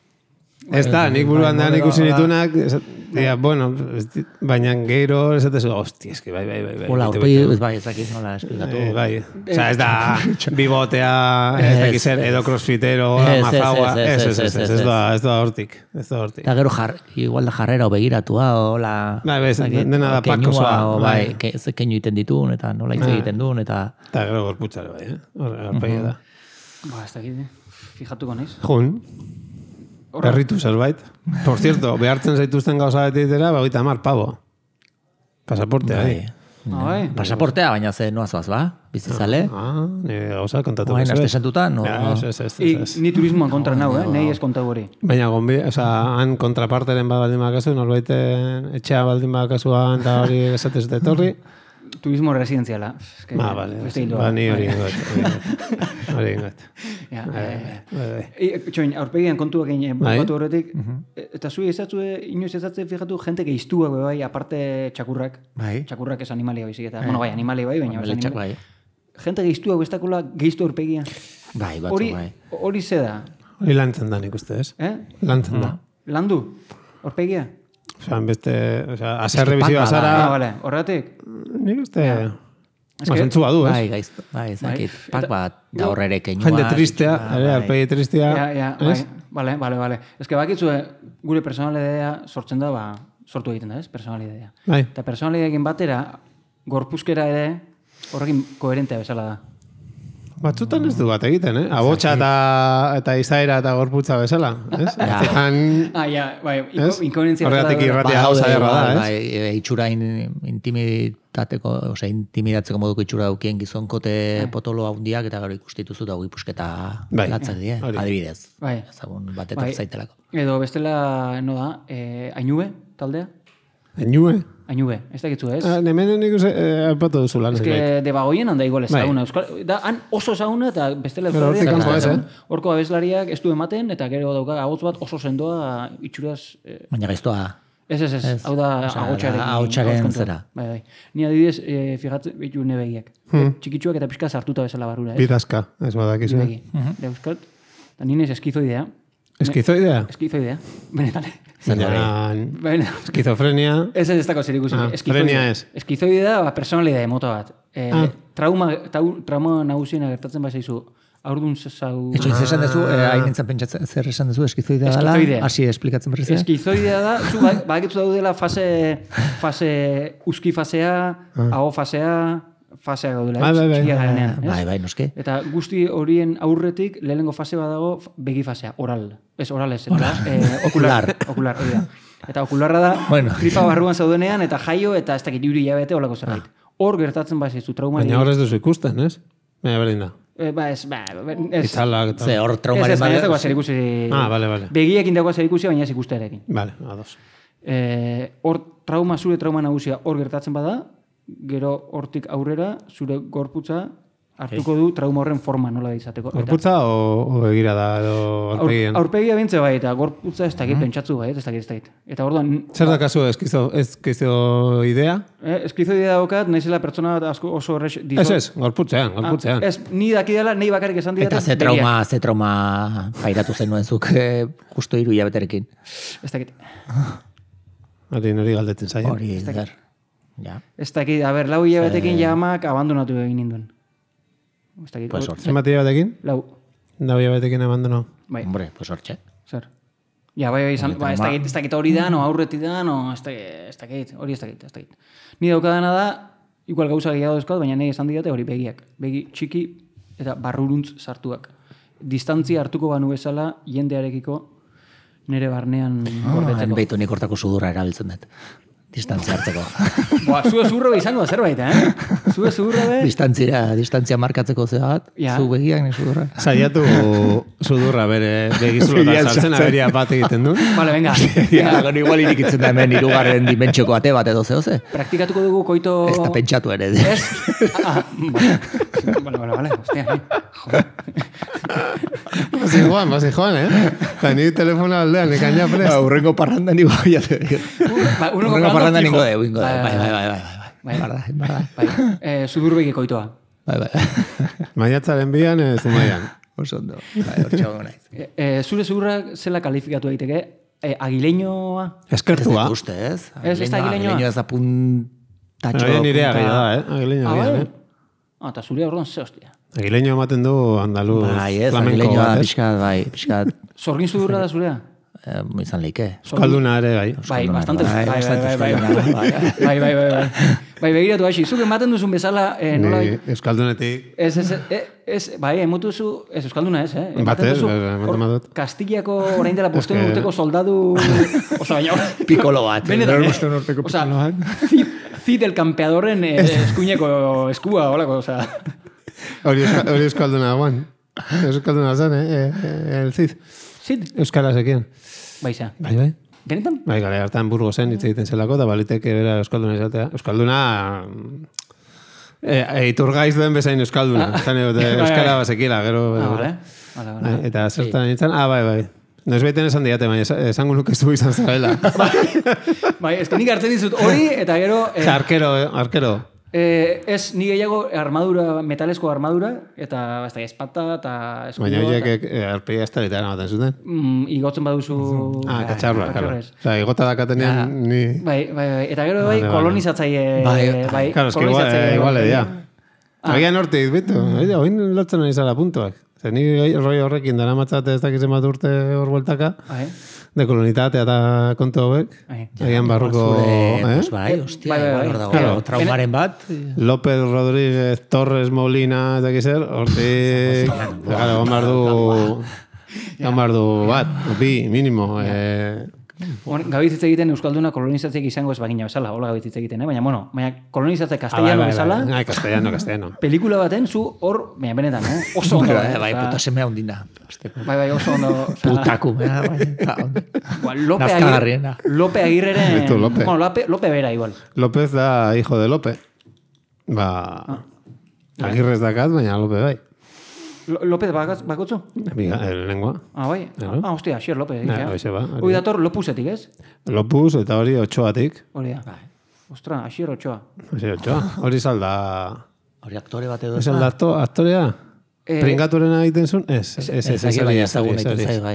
[SPEAKER 2] Ez da, nik buruan da nik ikusi nitunak, ez- ja, bueno, ez dit- baina gero esatezu, hosti, eski, bai, bai, bai. bai,
[SPEAKER 3] Hola,
[SPEAKER 2] bete,
[SPEAKER 3] aurpegi,
[SPEAKER 2] bete.
[SPEAKER 3] ez bai, ez dakit nola esplikatu.
[SPEAKER 2] Eh, bai. Osa, ez da bibotea, ez
[SPEAKER 3] Ez,
[SPEAKER 2] dakit zer,
[SPEAKER 3] ez.
[SPEAKER 2] edo crossfitero,
[SPEAKER 3] Ez, ez,
[SPEAKER 2] mazaua,
[SPEAKER 3] ez,
[SPEAKER 2] ez,
[SPEAKER 3] ez,
[SPEAKER 2] ez, ez,
[SPEAKER 3] ez,
[SPEAKER 2] ez,
[SPEAKER 3] ez.
[SPEAKER 2] da, ez da hortik, ez da hortik.
[SPEAKER 3] Eta gero jar, igual da jarrera o begiratua, hola...
[SPEAKER 2] Bai, bai,
[SPEAKER 3] zakit,
[SPEAKER 2] dena da
[SPEAKER 3] o keinua,
[SPEAKER 2] pakosoa,
[SPEAKER 3] o
[SPEAKER 2] bai.
[SPEAKER 3] bai, ke, ze keinu iten ditun, eta nola hitz
[SPEAKER 2] Bai.
[SPEAKER 3] egiten duen, eta...
[SPEAKER 2] Eta gero gorputzare bai, eh? Hor, aurpegia da.
[SPEAKER 4] Ba, ez dakit, eh. Fijatuko naiz.
[SPEAKER 2] Jun, berritu zerbait. Por cierto, behartzen zaituzten gauza bat egitera, bagoita hamar pavo. Pasaportea,
[SPEAKER 3] Bai.
[SPEAKER 2] eh?
[SPEAKER 4] Ah, bai.
[SPEAKER 3] Pasaportea, baina ze noazoaz, ba? Bizizale?
[SPEAKER 2] Ah, nire gauza kontatu.
[SPEAKER 3] Oain
[SPEAKER 2] bezu,
[SPEAKER 3] aste
[SPEAKER 2] eh?
[SPEAKER 3] sentutan, no?
[SPEAKER 2] Ja, ez, ez, ez,
[SPEAKER 4] I,
[SPEAKER 2] ez, ez.
[SPEAKER 4] ni turismoan kontra nau, eh? Nei ez kontau hori.
[SPEAKER 2] Baina gombi, oza, han kontraparteren bat baldin bakazu, norbaiten etxea baldin bakasuan, eta hori esatez dut etorri.
[SPEAKER 4] Turismo residenziala. Ez que,
[SPEAKER 2] Ba, bale,
[SPEAKER 4] beste hildoa.
[SPEAKER 2] ba, ni hori
[SPEAKER 4] Bai.
[SPEAKER 2] ingot. hori ingot. Hori ingot.
[SPEAKER 4] Ja,
[SPEAKER 2] Bai,
[SPEAKER 4] eh,
[SPEAKER 2] bai, bai.
[SPEAKER 4] I, txoin, aurpegian kontuak egin
[SPEAKER 2] Bai.
[SPEAKER 4] bukatu horretik, e- eta zui ezatzu, inoiz ezatze fijatu, jente geiztuak be bai, aparte txakurrak.
[SPEAKER 3] Bai.
[SPEAKER 4] Txakurrak ez animalia baizik, eta, bueno, bai, animalia bai, baina ez
[SPEAKER 3] Beletxak,
[SPEAKER 4] animalia.
[SPEAKER 3] bai.
[SPEAKER 4] Jente geiztuak bestakola geiztu aurpegia.
[SPEAKER 3] Bai, batzu,
[SPEAKER 4] Hori,
[SPEAKER 3] bai.
[SPEAKER 4] hori ze da,
[SPEAKER 2] Hori lantzen da nik uste, ez?
[SPEAKER 4] eh?
[SPEAKER 2] Lantzen da.
[SPEAKER 4] Landu, aurpegia.
[SPEAKER 2] Osa, beste, osa, azerre
[SPEAKER 3] pak
[SPEAKER 2] bizi
[SPEAKER 3] bada,
[SPEAKER 2] bazara,
[SPEAKER 4] Ah, bale, horretik.
[SPEAKER 2] nik uste,
[SPEAKER 4] Ez
[SPEAKER 2] ba,
[SPEAKER 4] que-
[SPEAKER 2] zentzua du, ez?
[SPEAKER 3] Bai, gaizto, bai, zakit.
[SPEAKER 4] Bai.
[SPEAKER 3] Pak
[SPEAKER 4] Eta-
[SPEAKER 3] bat, da horrere keinua.
[SPEAKER 2] Jende tristea,
[SPEAKER 3] bai.
[SPEAKER 2] ere, arpegi tristea,
[SPEAKER 4] Ja, ja, bai,
[SPEAKER 2] ez?
[SPEAKER 4] bale, bale, bale. Ez que bakitzue, gure personalidadea sortzen da, ba, sortu egiten da, ez, personalidadea.
[SPEAKER 2] Bai.
[SPEAKER 4] Eta personalidadeekin batera, gorpuzkera ere, horrekin koherentea bezala da.
[SPEAKER 2] Batzutan ez du bat egiten, eh? Abotsa eta, eta izaera eta gorputza bezala, ez?
[SPEAKER 3] Ja.
[SPEAKER 2] Zekan,
[SPEAKER 4] Ah, ja, bai,
[SPEAKER 2] ez?
[SPEAKER 4] inkoherentzia
[SPEAKER 2] Horregatik
[SPEAKER 4] bezala da.
[SPEAKER 2] irratia gauza
[SPEAKER 3] Badaude,
[SPEAKER 2] erra da,
[SPEAKER 3] bai,
[SPEAKER 2] ez?
[SPEAKER 3] bai, e, itxura in, intimidateko, osea, intimidatzeko moduko itxura daukien gizonkote potolo handiak eta gero ikustituzu da pusketa
[SPEAKER 2] Bai.
[SPEAKER 3] latzak die,
[SPEAKER 2] Hori.
[SPEAKER 3] adibidez.
[SPEAKER 4] Bai.
[SPEAKER 3] Ezagun bat
[SPEAKER 4] Bai.
[SPEAKER 3] etor zaitelako.
[SPEAKER 4] Edo bestela, no da, eh, Ainube, taldea?
[SPEAKER 2] Ainue?
[SPEAKER 4] Ainube, ez dakitzu ez?
[SPEAKER 2] Ah, hemen nik uste, eh, aipatu duzu lan.
[SPEAKER 4] Ez que debagoien handa igual
[SPEAKER 2] Bai.
[SPEAKER 4] ezaguna. Euskal, da, han oso ezaguna eta bestela
[SPEAKER 2] Pero hortik
[SPEAKER 4] Euskal
[SPEAKER 2] kanpo
[SPEAKER 4] Herrian
[SPEAKER 2] ez,
[SPEAKER 4] ezaguna. Horko abeslariak ez du ematen eta gero dauka agotz bat oso sendoa itxuraz... Eh,
[SPEAKER 3] Baina gaiztoa,
[SPEAKER 4] Ez, ez, ez,
[SPEAKER 3] Ez.
[SPEAKER 4] hau da
[SPEAKER 3] Osea,
[SPEAKER 4] ahotsaren.
[SPEAKER 3] da ahotsaren zera.
[SPEAKER 4] Bai, bai. Ni adibidez, e, fijatzen, bitu nebegiak.
[SPEAKER 2] Hmm.
[SPEAKER 4] Txikitsuak eta pixka sartuta bezala barrura, ez?
[SPEAKER 2] Bidazka, ez badakizu.
[SPEAKER 4] Nebegi. Dauzkat, eta nien ez eskizoidea.
[SPEAKER 2] Eskizoidea?
[SPEAKER 4] Eskizoidea, benetan.
[SPEAKER 2] Ja,
[SPEAKER 4] Baina,
[SPEAKER 2] Esquizofrenia.
[SPEAKER 4] ez ez ez dako zer ikusi.
[SPEAKER 2] Ah,
[SPEAKER 4] Eskizoidea.
[SPEAKER 2] frenia ez.
[SPEAKER 4] Eskizoidea da, ba, personalidade mota bat. E,
[SPEAKER 2] Ah.
[SPEAKER 4] Trauma, tau, trauma nagusiena gertatzen bat zaizu. Aurdun zau...
[SPEAKER 3] Etxe, zer esan duzu, eh, hain nintzen pentsatzen, zer esan duzu, eskizoidea dela,
[SPEAKER 4] Eskizoidea.
[SPEAKER 3] hasi esplikatzen berrizea?
[SPEAKER 4] Eskizoidea da, zu ba- badakitzu daudela fase, fase uski fasea, aho fasea, fasea gaudela.
[SPEAKER 2] Bai, bai, bai.
[SPEAKER 4] txikiak garenean, ez?
[SPEAKER 3] Bai, bai, noski.
[SPEAKER 4] Eta guzti horien aurretik, lehenengo fase bat dago begi fasea, oral. Ez, oral ez. Eta, eh, okular. Okular, hori da. Eta okularra da,
[SPEAKER 3] Bueno.
[SPEAKER 4] tripa barruan zaudenean, eta jaio, eta ez dakit iuri hilabete olako zerbait. Hor gertatzen bazizu trauma.
[SPEAKER 2] Baina hor ez duzu ikusten, ez? Baina berdin da.
[SPEAKER 4] Eh, ba, ez, ba, ez.
[SPEAKER 2] Itzalak eta...
[SPEAKER 3] Ze, hor
[SPEAKER 4] Ez,
[SPEAKER 3] traumaren
[SPEAKER 4] ez, baina ez dagoa
[SPEAKER 3] bale.
[SPEAKER 4] zer ikusi...
[SPEAKER 2] Ah, bale, bale.
[SPEAKER 4] Begiekin dagoa zer ikusi, baina ez ikustearekin.
[SPEAKER 2] Bale, ados.
[SPEAKER 4] Eh, hor trauma, zure trauma nagusia hor gertatzen bada, gero hortik aurrera, zure gorputza hartuko du trauma horren forma nola da izateko. Eta
[SPEAKER 2] Gorputza o, o egira da, edo
[SPEAKER 4] aur,
[SPEAKER 2] aurpegien?
[SPEAKER 4] aurpegia bintze bai, eta gorputza ez dakit pentsatzu bai, ez dakit, ez dakit. Eta orduan,
[SPEAKER 2] Zer da kasu eskizo, eskizoidea?
[SPEAKER 4] eh, eskizoidea daukat, naizela pertsona bat asko oso horrex...
[SPEAKER 2] Ez ez, gorputzean, gorputzean.
[SPEAKER 4] Ah, ez, ni dakidala, nei bakarrik esan didate.
[SPEAKER 3] Eta ze
[SPEAKER 4] begiak.
[SPEAKER 3] trauma, ze trauma pairatu zenuen zuk eh, justo hiru hilabeterekin.
[SPEAKER 4] Ez dakit.
[SPEAKER 2] Hori nori galdetzen zaio.
[SPEAKER 3] Hori, zer. Ja.
[SPEAKER 4] Ez dakit, a ber, lau hilabetekin jamak abandonatu egin ninduen. Ez dakit.
[SPEAKER 3] Pues
[SPEAKER 4] hor-
[SPEAKER 3] hortxe.
[SPEAKER 2] Zenbat hilabetekin?
[SPEAKER 4] Lau,
[SPEAKER 2] Lau hilabetekin abandono.
[SPEAKER 4] bai.
[SPEAKER 3] Hombre, pues hortxe.
[SPEAKER 4] Zer? Ja, bai, bai, izan,
[SPEAKER 3] Hori,
[SPEAKER 4] ba, ez
[SPEAKER 3] trauma-
[SPEAKER 4] dakit, ez dakit hori da, no aurretik da, no, ez dakit, ez dakit, hori ez dakit, ez dakit. Ni daukadana da, igual gauza gehiago dauzkat, baina nahi esan didate hori begiak. Begi txiki eta barruruntz sartuak. Distantzia hartuko banu bezala jendearekiko nire barnean
[SPEAKER 3] Ah,
[SPEAKER 4] gordetzeko.
[SPEAKER 3] Beitu nik hortako sudurra erabiltzen dut. Distantzia hartzeko.
[SPEAKER 4] Boa, zue zurro be izango da zerbait, eh? Zue zurro be...
[SPEAKER 3] Distantzia, distantzia markatzeko zehat,
[SPEAKER 4] Ja.
[SPEAKER 3] zu begiak nik sudurra.
[SPEAKER 2] Saiatu sudurra bere begizulotan
[SPEAKER 3] Begian
[SPEAKER 2] sartzen,
[SPEAKER 3] sartzen.
[SPEAKER 2] aberia bat egiten du.
[SPEAKER 4] Vale, venga.
[SPEAKER 3] Ja, gano igual irikitzen da hemen irugarren dimentsioko ate bat edo zehoze.
[SPEAKER 4] Praktikatuko dugu koito...
[SPEAKER 3] Ez da pentsatu ere.
[SPEAKER 4] Ez? Ah, vale. Vale, vale, vale. Hostia, eh. Joder.
[SPEAKER 2] Basi joan, basi joan, eh? Eta ni telefona aldean, ikan ja prest.
[SPEAKER 3] Urrengo parrandan igual ja te
[SPEAKER 4] Ba, uno
[SPEAKER 3] Urrengo
[SPEAKER 4] comprando
[SPEAKER 3] parrandan
[SPEAKER 4] fijo.
[SPEAKER 3] ingo de, ingo de.
[SPEAKER 4] Bai,
[SPEAKER 3] Bai,
[SPEAKER 4] bai,
[SPEAKER 3] bai, bai, bai.
[SPEAKER 4] Bai.
[SPEAKER 3] Barda, barda.
[SPEAKER 4] Bai, eh, sudurbegi koitoa.
[SPEAKER 3] Bai, bai.
[SPEAKER 2] Maiatzaren bian, eh, zumaian.
[SPEAKER 3] Oso ondo. Bai, hor txago naiz.
[SPEAKER 4] Eh, eh, zure zurrak zela kalifikatu daiteke? Eh, agileñoa?
[SPEAKER 3] Ez
[SPEAKER 2] Eskertua.
[SPEAKER 3] dut uste, ez?
[SPEAKER 4] Ez, ez da agileñoa.
[SPEAKER 3] Agileñoa ez da puntatxo.
[SPEAKER 2] Hori nirea
[SPEAKER 3] punta-
[SPEAKER 2] gehiago da, eh?
[SPEAKER 4] Ah,
[SPEAKER 2] Agileño
[SPEAKER 4] bai?
[SPEAKER 2] bian, eh?
[SPEAKER 4] Ah, eta zure orduan ze hostia.
[SPEAKER 2] Agileño ematen du andaluz
[SPEAKER 3] Bai, ez,
[SPEAKER 2] flamenko
[SPEAKER 3] agileñoa da
[SPEAKER 2] bat, ez?
[SPEAKER 3] pixkat, bai, pixkat,
[SPEAKER 4] Zorgin sudurra da zurea?
[SPEAKER 3] eh, izan leike.
[SPEAKER 2] Euskalduna ere, bai.
[SPEAKER 4] Bai,
[SPEAKER 3] Euskalduna,
[SPEAKER 4] bastante.
[SPEAKER 3] bai,
[SPEAKER 4] Bai, bai,
[SPEAKER 3] bastante
[SPEAKER 4] bai, bai,
[SPEAKER 3] euskalduna,
[SPEAKER 4] bai, bai, bai, bai, bai. Bai, begiratu hasi, zuk ematen duzun bezala, eh, nola...
[SPEAKER 2] Ni Euskaldunetik
[SPEAKER 4] Ez, ez, ez, ez, bai, emotu zu, ez Euskalduna ez, eh? Ematen
[SPEAKER 2] Batez,
[SPEAKER 4] duzu,
[SPEAKER 2] bai, ematen
[SPEAKER 4] hor,
[SPEAKER 2] badut.
[SPEAKER 4] Kastillako orain dela bosteun
[SPEAKER 2] que-
[SPEAKER 4] urteko soldadu... Osa, baina...
[SPEAKER 3] Pikolo bat.
[SPEAKER 4] Benetan, eh?
[SPEAKER 2] bosteun urteko
[SPEAKER 4] Osa,
[SPEAKER 2] pikolo bat.
[SPEAKER 4] Cid, Cid el campeadorren eh, eskuineko eskua, holako, osa...
[SPEAKER 2] Hori euska- hori Euskalduna guan. Euskalduna zen, eh? eh, eh, El Cid.
[SPEAKER 4] Zid?
[SPEAKER 2] Euskara zekien.
[SPEAKER 4] Baiza.
[SPEAKER 2] Bai, bai.
[SPEAKER 4] Benetan?
[SPEAKER 2] Bai, gale hartan Burgosen hitz egiten zelako, eta baliteke bera Euskalduna izatea. Euskalduna... E, e, iturgaiz duen bezain Euskalduna.
[SPEAKER 4] Ah.
[SPEAKER 2] Zan egote,
[SPEAKER 4] Bai, bai.
[SPEAKER 2] Euskara bazekila, gero...
[SPEAKER 4] Ah,
[SPEAKER 2] gero.
[SPEAKER 4] vale. Vale,
[SPEAKER 2] Bai,
[SPEAKER 4] vale.
[SPEAKER 2] eta zertan nintzen, ah, bai, bai. Noiz baiten esan diate, baina esa- esango nuke zu izan zarela.
[SPEAKER 4] Bai, ez que nik hartzen dizut hori, eta gero... Eh,
[SPEAKER 2] Arkero, eh, arkero.
[SPEAKER 4] eh, ez, ni gehiago armadura, metalesko armadura, eta ez da, espata, eta eskudo...
[SPEAKER 2] Baina horiek
[SPEAKER 4] eta-
[SPEAKER 2] eh, arpegia estalita ematen zuten.
[SPEAKER 4] Mm, igotzen baduzu...
[SPEAKER 2] Ah, katxarroa, claro.
[SPEAKER 4] katxarrez.
[SPEAKER 2] Osa, igota dakatenean ni...
[SPEAKER 4] Bai, bai, bai. Eta gero bai,
[SPEAKER 2] Vale, vale.
[SPEAKER 4] kolonizatzaile...
[SPEAKER 3] Bai,
[SPEAKER 4] bai,
[SPEAKER 2] Claro, es que igual,
[SPEAKER 4] kolonizatzaile-
[SPEAKER 2] eh, igual edia.
[SPEAKER 4] Ah.
[SPEAKER 2] Agian hortik, bitu. Oida, oin lotzen nahi zara puntuak. Zer ni roi horrekin dara matzate ez dakizen bat urte hor bueltaka,
[SPEAKER 4] Bai,
[SPEAKER 2] de kolonitatea eta kontu hauek.
[SPEAKER 4] bai.
[SPEAKER 2] Agian barruko...
[SPEAKER 3] Zure,
[SPEAKER 2] eh?
[SPEAKER 3] pues bai, hostia,
[SPEAKER 4] Bai, bai,
[SPEAKER 3] igual
[SPEAKER 4] bai.
[SPEAKER 3] hor dago.
[SPEAKER 2] Claro.
[SPEAKER 3] Traumaren bat.
[SPEAKER 2] López Rodríguez, Torres, Molina, ez dakiz zer, hortik... Claro, gomar du... Gomar du bat, bi, mínimo. Eh,
[SPEAKER 4] Hor, Gabitz hitz egiten Euskalduna kolonizatzeik izango ez bagina bezala, hola gabitz hitz egiten, eh? Baina, bueno, baina kolonizatze
[SPEAKER 2] ah, bai,
[SPEAKER 4] castellano
[SPEAKER 2] bai,
[SPEAKER 4] bezala,
[SPEAKER 2] bai. Ah, castellano, castellano.
[SPEAKER 4] pelikula baten zu hor, baina benetan, eh? Oso ondo.
[SPEAKER 3] Bai,
[SPEAKER 4] eh?
[SPEAKER 3] bai,
[SPEAKER 4] Osea,
[SPEAKER 3] puta semea hundina. Hosteko.
[SPEAKER 4] Bai, bai, oso ondo. osea,
[SPEAKER 3] Putakumea, bai. ta, ondo.
[SPEAKER 4] Ba, Lope
[SPEAKER 3] Nazkagarriena.
[SPEAKER 4] Agirre, Lope Agirreren...
[SPEAKER 2] Beto Lope.
[SPEAKER 4] Bueno, Lope, Lope bera igual.
[SPEAKER 2] López da hijo de Lope. Ba... Agirrez dakat, baina Lope bai.
[SPEAKER 4] Lo- López bakatz- bakotzu?
[SPEAKER 2] Biga, el lengua.
[SPEAKER 4] Ah, bai?
[SPEAKER 2] Claro.
[SPEAKER 4] Ah, hostia, Asier López.
[SPEAKER 2] Ja,
[SPEAKER 4] Ja,
[SPEAKER 2] hoxe ba, hori.
[SPEAKER 4] Hoi dator Lopusetik, ez?
[SPEAKER 2] Lopuz eta hori otxoatik.
[SPEAKER 4] Hori da. Ostra, Asier Otxoa.
[SPEAKER 2] Hori otxoa. Hori salda...
[SPEAKER 3] Hori aktore bat edo
[SPEAKER 2] Ez salda akto- aktorea?
[SPEAKER 4] Eh,
[SPEAKER 2] Pringaturena egiten zuen? Ez, ez, ez.
[SPEAKER 3] Ez
[SPEAKER 2] ez,
[SPEAKER 3] dakit, baina
[SPEAKER 2] ez,
[SPEAKER 3] ezagun
[SPEAKER 2] ez,
[SPEAKER 3] egiten
[SPEAKER 2] ez.
[SPEAKER 3] zai, bai.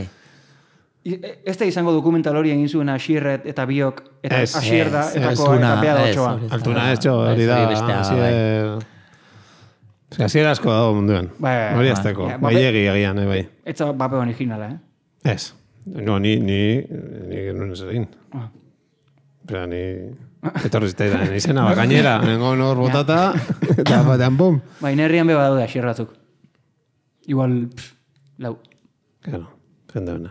[SPEAKER 4] I- Ez da izango dokumental hori egin zuen Asierret eta biok, eta
[SPEAKER 2] Ez,
[SPEAKER 4] Asier da,
[SPEAKER 3] ez,
[SPEAKER 4] eta
[SPEAKER 3] ez,
[SPEAKER 4] koa,
[SPEAKER 3] una,
[SPEAKER 4] eta bea da
[SPEAKER 3] ez,
[SPEAKER 4] Otxoa.
[SPEAKER 3] hori.
[SPEAKER 2] Altuna ez, txo,
[SPEAKER 3] Bai,
[SPEAKER 2] hori da.
[SPEAKER 3] hori bestea,
[SPEAKER 2] Asier... Ez que Asier asko dago munduan.
[SPEAKER 4] Bai, bai,
[SPEAKER 2] Hori
[SPEAKER 4] bai.
[SPEAKER 2] azteko.
[SPEAKER 4] Ja,
[SPEAKER 2] Bai
[SPEAKER 4] bape-
[SPEAKER 2] egi egian, eh, bai.
[SPEAKER 4] Ez da bape originala, eh?
[SPEAKER 2] Ez. No, ni, ni, ni genuen ez egin.
[SPEAKER 4] Ah.
[SPEAKER 2] Pero ni... Etorri zitaidan, izena, ba, gainera, nengo nor botata, eta batean, bum.
[SPEAKER 4] Bai, nerrian beba daude Asier batzuk. Igual, pff, lau.
[SPEAKER 2] Claro, jende bena.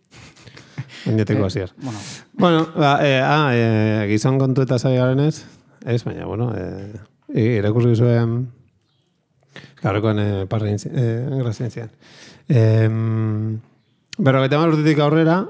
[SPEAKER 2] Oineteko Asier.
[SPEAKER 4] Bueno,
[SPEAKER 2] Bueno, ba, eh, ah, eh, gizon kontu eta zai garen ez, ez, baina, bueno, eh, irakurri zuen, gaurrekoan eh, parri eh, grazien zian. Eh, berrogeita hamar urtetik aurrera,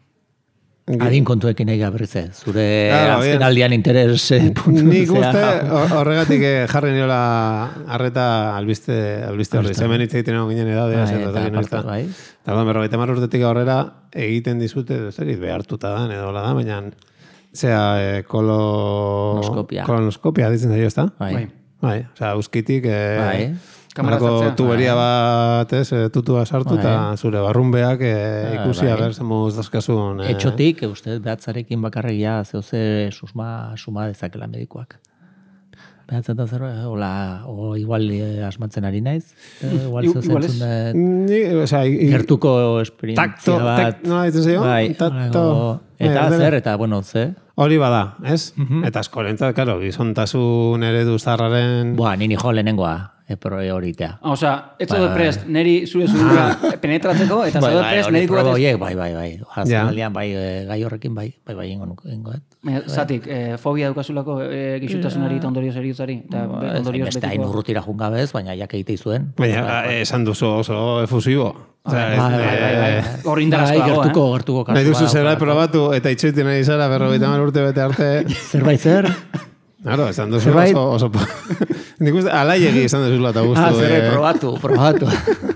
[SPEAKER 3] Adin kontuekin egia berrize, zure
[SPEAKER 2] Claro,
[SPEAKER 3] azken
[SPEAKER 2] bien.
[SPEAKER 3] aldian interes eh, puntu
[SPEAKER 2] nik
[SPEAKER 3] zea.
[SPEAKER 2] uste hor- horregatik eh, jarri niola arreta albiste, albiste horri. Zemen hitz egiten egon ginen edadea,
[SPEAKER 3] Bai,
[SPEAKER 2] zer
[SPEAKER 3] eta
[SPEAKER 2] dakin
[SPEAKER 3] aparte,
[SPEAKER 2] ez da.
[SPEAKER 3] bai.
[SPEAKER 2] Eta orduan, berrogeita hamar urtetik aurrera egiten dizute, ez dakit, behartuta da, edo hola da, baina zea eh, kolo...
[SPEAKER 3] Kolonoskopia.
[SPEAKER 2] Kolonoskopia ditzen zaio, ez da?
[SPEAKER 3] Bai.
[SPEAKER 4] bai.
[SPEAKER 2] Bai, osea, euskitik, eh,
[SPEAKER 3] Bai.
[SPEAKER 4] Kamera
[SPEAKER 2] halako
[SPEAKER 4] sartzea.
[SPEAKER 2] tuberia bat, ez, eh, tutua sartu,
[SPEAKER 3] Bai.
[SPEAKER 2] eta zure barrunbeak eh,
[SPEAKER 3] Ah,
[SPEAKER 2] ikusi
[SPEAKER 3] bai.
[SPEAKER 2] aber zemuz dazkasun. Eh,
[SPEAKER 3] Etxotik, uste, behatzarekin bakarrik ja, zehose susma, suma dezakela medikoak. Behatzen da zer, hola, o igual eh, asmatzen ari naiz, eh, igual
[SPEAKER 4] I-
[SPEAKER 3] zeu
[SPEAKER 4] igual ez.
[SPEAKER 3] zentzun dut,
[SPEAKER 2] Ni, osea, i-
[SPEAKER 3] gertuko esperientzia
[SPEAKER 2] Takto,
[SPEAKER 3] bat.
[SPEAKER 2] tak, nola ditzen zaio?
[SPEAKER 3] Bai,
[SPEAKER 2] Takto.
[SPEAKER 3] horrego- eta
[SPEAKER 2] Bai,
[SPEAKER 3] zer, eta bueno, ze?
[SPEAKER 2] Hori bada, ez? Eta askorentzat, karo, gizontasun eredu zarraren...
[SPEAKER 3] Boa, nini jo lehenengoa, epro horitea.
[SPEAKER 4] Ah, osea, ez zaude prest, neri zure zure penetratzeko, eta zaude prest
[SPEAKER 3] hori
[SPEAKER 4] mediku
[SPEAKER 3] proba
[SPEAKER 4] bat ez...
[SPEAKER 3] horiek, bai, bai, bai. Azken
[SPEAKER 2] Ja.
[SPEAKER 3] aldian, bai, eh, gai horrekin, bai, bai, bai, ingo nuke, ingo, et.
[SPEAKER 4] Baina, zatik, eh, fobia daukazulako eh, gixutasunari eta ondorioz eriutzari, eta
[SPEAKER 3] Ez
[SPEAKER 4] ondorioz
[SPEAKER 3] beste hain
[SPEAKER 4] betiko...
[SPEAKER 3] urrutira jungabez, baina jak egite zuen.
[SPEAKER 2] Baina, eh, esan duzu oso efusibo. Osea, ez,
[SPEAKER 3] Bai, bai,
[SPEAKER 2] eh,
[SPEAKER 3] bai, bai.
[SPEAKER 4] Hor indarazko
[SPEAKER 3] Bai,
[SPEAKER 4] dago,
[SPEAKER 3] gertuko,
[SPEAKER 4] eh?
[SPEAKER 3] gertuko kasu.
[SPEAKER 2] Nahi duzu
[SPEAKER 3] bada,
[SPEAKER 2] zera
[SPEAKER 3] bada.
[SPEAKER 2] probatu eta itxoiten nahi zara berrogeita hamar urte bete arte.
[SPEAKER 3] Zerbait zer?
[SPEAKER 2] Claro, esan duzu
[SPEAKER 3] Zerbait-
[SPEAKER 2] oso... oso Nik uste, alaiegi esan duzula eta guztu.
[SPEAKER 3] Ah, zerbait,
[SPEAKER 2] eh.
[SPEAKER 3] probatu, probatu.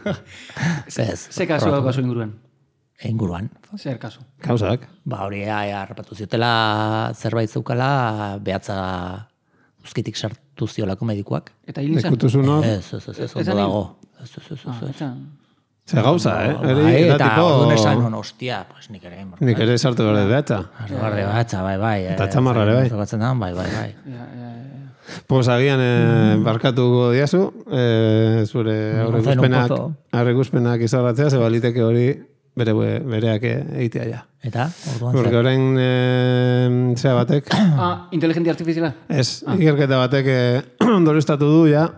[SPEAKER 3] Ez,
[SPEAKER 4] Ze kasu
[SPEAKER 3] probatu.
[SPEAKER 4] daukazu inguruan?
[SPEAKER 3] Inguruan.
[SPEAKER 4] Zer kasu?
[SPEAKER 2] Kausak.
[SPEAKER 3] Ba, hori ea, ea, harrapatu ziotela zerbait zeukala, behatza uzkitik sartu ziolako medikuak.
[SPEAKER 4] Eta hil izan?
[SPEAKER 2] Ekutuzu nor?
[SPEAKER 3] Ez, ez, ez, ez,
[SPEAKER 4] Ez
[SPEAKER 3] ondo
[SPEAKER 4] ani-
[SPEAKER 3] dago. Ez, ez, ez,
[SPEAKER 4] Ah,
[SPEAKER 3] ez, ez.
[SPEAKER 4] eta...
[SPEAKER 2] Ze gauza, eh? Eri,
[SPEAKER 3] Bai,
[SPEAKER 2] da
[SPEAKER 3] eta
[SPEAKER 2] tipo...
[SPEAKER 3] orduan esan hon, ostia, pues nik ere.
[SPEAKER 2] Nik ere sartu gara behatza.
[SPEAKER 3] Arde batza, bai, bai.
[SPEAKER 2] Eta txamarra ere, bai.
[SPEAKER 3] Zokatzen da, bai, bai, bai.
[SPEAKER 4] Ja, ja, ja.
[SPEAKER 2] Pues agian eh, barkatuko diazu, eh, zure aurreikuspenak,
[SPEAKER 3] pozo.
[SPEAKER 2] aurreikuspenak izarratzea, ze baliteke hori bere, bereak egitea ja.
[SPEAKER 3] Eta, orduan
[SPEAKER 2] Porque
[SPEAKER 3] zer.
[SPEAKER 2] orain eh, zea batek,
[SPEAKER 4] Ah, inteligentia artifiziala?
[SPEAKER 2] ez, ikerketa batek eh, ondorioztatu du ja,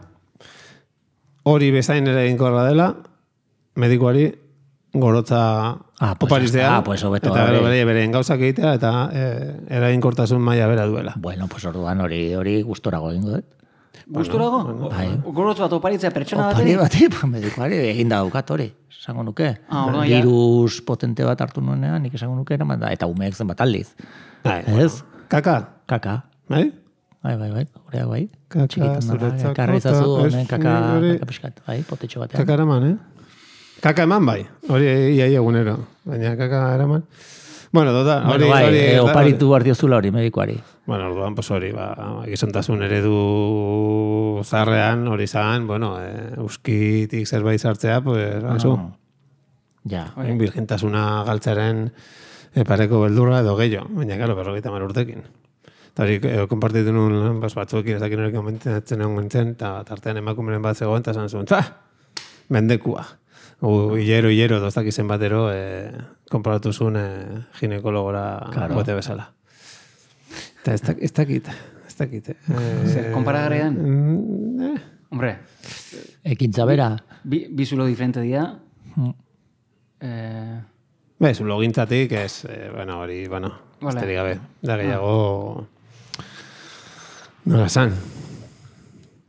[SPEAKER 2] hori bezain ere eginkorra dela, medikuari gorotza
[SPEAKER 3] Ah, pues
[SPEAKER 2] oparitzea,
[SPEAKER 3] ah, pues hobeto,
[SPEAKER 2] eta gero
[SPEAKER 3] hori.
[SPEAKER 2] bere beren gauzak egitea, eta eh, eraginkortasun maila bera duela.
[SPEAKER 3] Bueno, pues orduan hori hori gustorago egingo dut.
[SPEAKER 4] Guzturago?
[SPEAKER 3] bai.
[SPEAKER 4] Gorotz bat oparitzea pertsona
[SPEAKER 3] Opari
[SPEAKER 4] bateri?
[SPEAKER 3] bati, medikuari egin da daukat hori, esango nuke.
[SPEAKER 4] Ah, orduan ja.
[SPEAKER 3] Virus potente bat hartu nuenean, nik esango nuke eraman da, eta umeek zenbat aldiz.
[SPEAKER 2] Bai,
[SPEAKER 3] Ez?
[SPEAKER 2] Kaka,
[SPEAKER 3] Kaka.
[SPEAKER 2] bai?
[SPEAKER 3] Bai, bai, bai, horeak bai.
[SPEAKER 2] Kaka,
[SPEAKER 3] Txikitan da,
[SPEAKER 2] zuretzako,
[SPEAKER 3] ekarri zazu,
[SPEAKER 2] eta ez,
[SPEAKER 3] honen kaka,
[SPEAKER 2] hori-
[SPEAKER 3] kaka pixkat, bai, potetxo batean.
[SPEAKER 2] Kaka eraman, eh? Kaka eman bai, hori ia ia egunero, baina kaka eraman. Bueno, tota, hori...
[SPEAKER 3] Bueno, bai,
[SPEAKER 2] hori
[SPEAKER 3] eh, oparitu behar diozula hori medikuari.
[SPEAKER 2] Bueno, orduan, pues hori, ba, gizontasun eredu zarrean, hori zan, bueno, eh, euskitik zerbait sartzea, pues, basu,
[SPEAKER 3] Ja.
[SPEAKER 2] oh. virgintasuna galtzaren eh, pareko beldurra edo gehiago, baina, karo, berrogeita hamar urtekin. Eta hori, eh, konpartitu nun, bas, batzuekin ez dakin hori komentatzen egon gintzen, eta tartean emakumeren bat zegoen, eta zan zuen, ta, mendekua. U, hilero, hilero, doztak izen batero, eh, konparatu zuen eh, ginekologora
[SPEAKER 3] Claro.
[SPEAKER 2] bote bezala. Eta ez, dak, ez dakit, ez dakit. Eh,
[SPEAKER 4] Zer, konparagarrian?
[SPEAKER 2] mm, eh,
[SPEAKER 4] Hombre,
[SPEAKER 3] Ekintza bera.
[SPEAKER 4] bi, bi zulo diferente dira.
[SPEAKER 3] Mm.
[SPEAKER 4] Eh,
[SPEAKER 2] Bez, logintzatik ez, eh, bueno, hori, bueno,
[SPEAKER 4] Vale.
[SPEAKER 2] esterik gabe. Da gehiago, nola esan.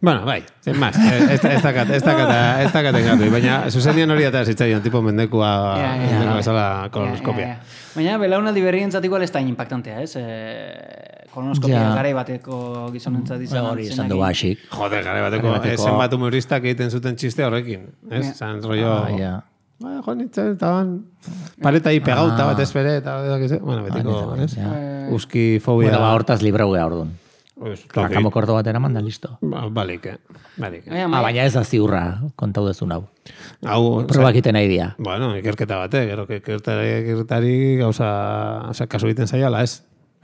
[SPEAKER 2] Bueno, bai, sin más. Ez dakat, ez dakat, ez dakat engarri. Baina, zuzenian hori eta zitzaion, tipo mendekua, mendekua esala kolonoskopia.
[SPEAKER 4] Baina, belaunaldi berrientzat igual ez da importantea, ez? Kolonoskopia garai bateko gizonentzat izan.
[SPEAKER 3] Hori esan du basik.
[SPEAKER 2] Joder, garai bateko, zenbat humoristak egiten zuten txiste horrekin. Ez, zan rollo... Ba, joan nintzen, eta ban... Paleta hi pegauta bat ezbere, eta... Bueno, betiko, ez? Uski fobia...
[SPEAKER 3] Bueno, ba, hortaz librau geha orduan. Kakamo kordo bat eraman da, listo.
[SPEAKER 2] Ba, balik, eh? Balik.
[SPEAKER 3] Ah, baina ez da ziurra, kontau dezun hau.
[SPEAKER 2] Hau...
[SPEAKER 3] Probak iten nahi dia.
[SPEAKER 2] Bueno, ikerketa bate, gero ikertari, ikertari gauza... Osa, kasu egiten zaiala, ez?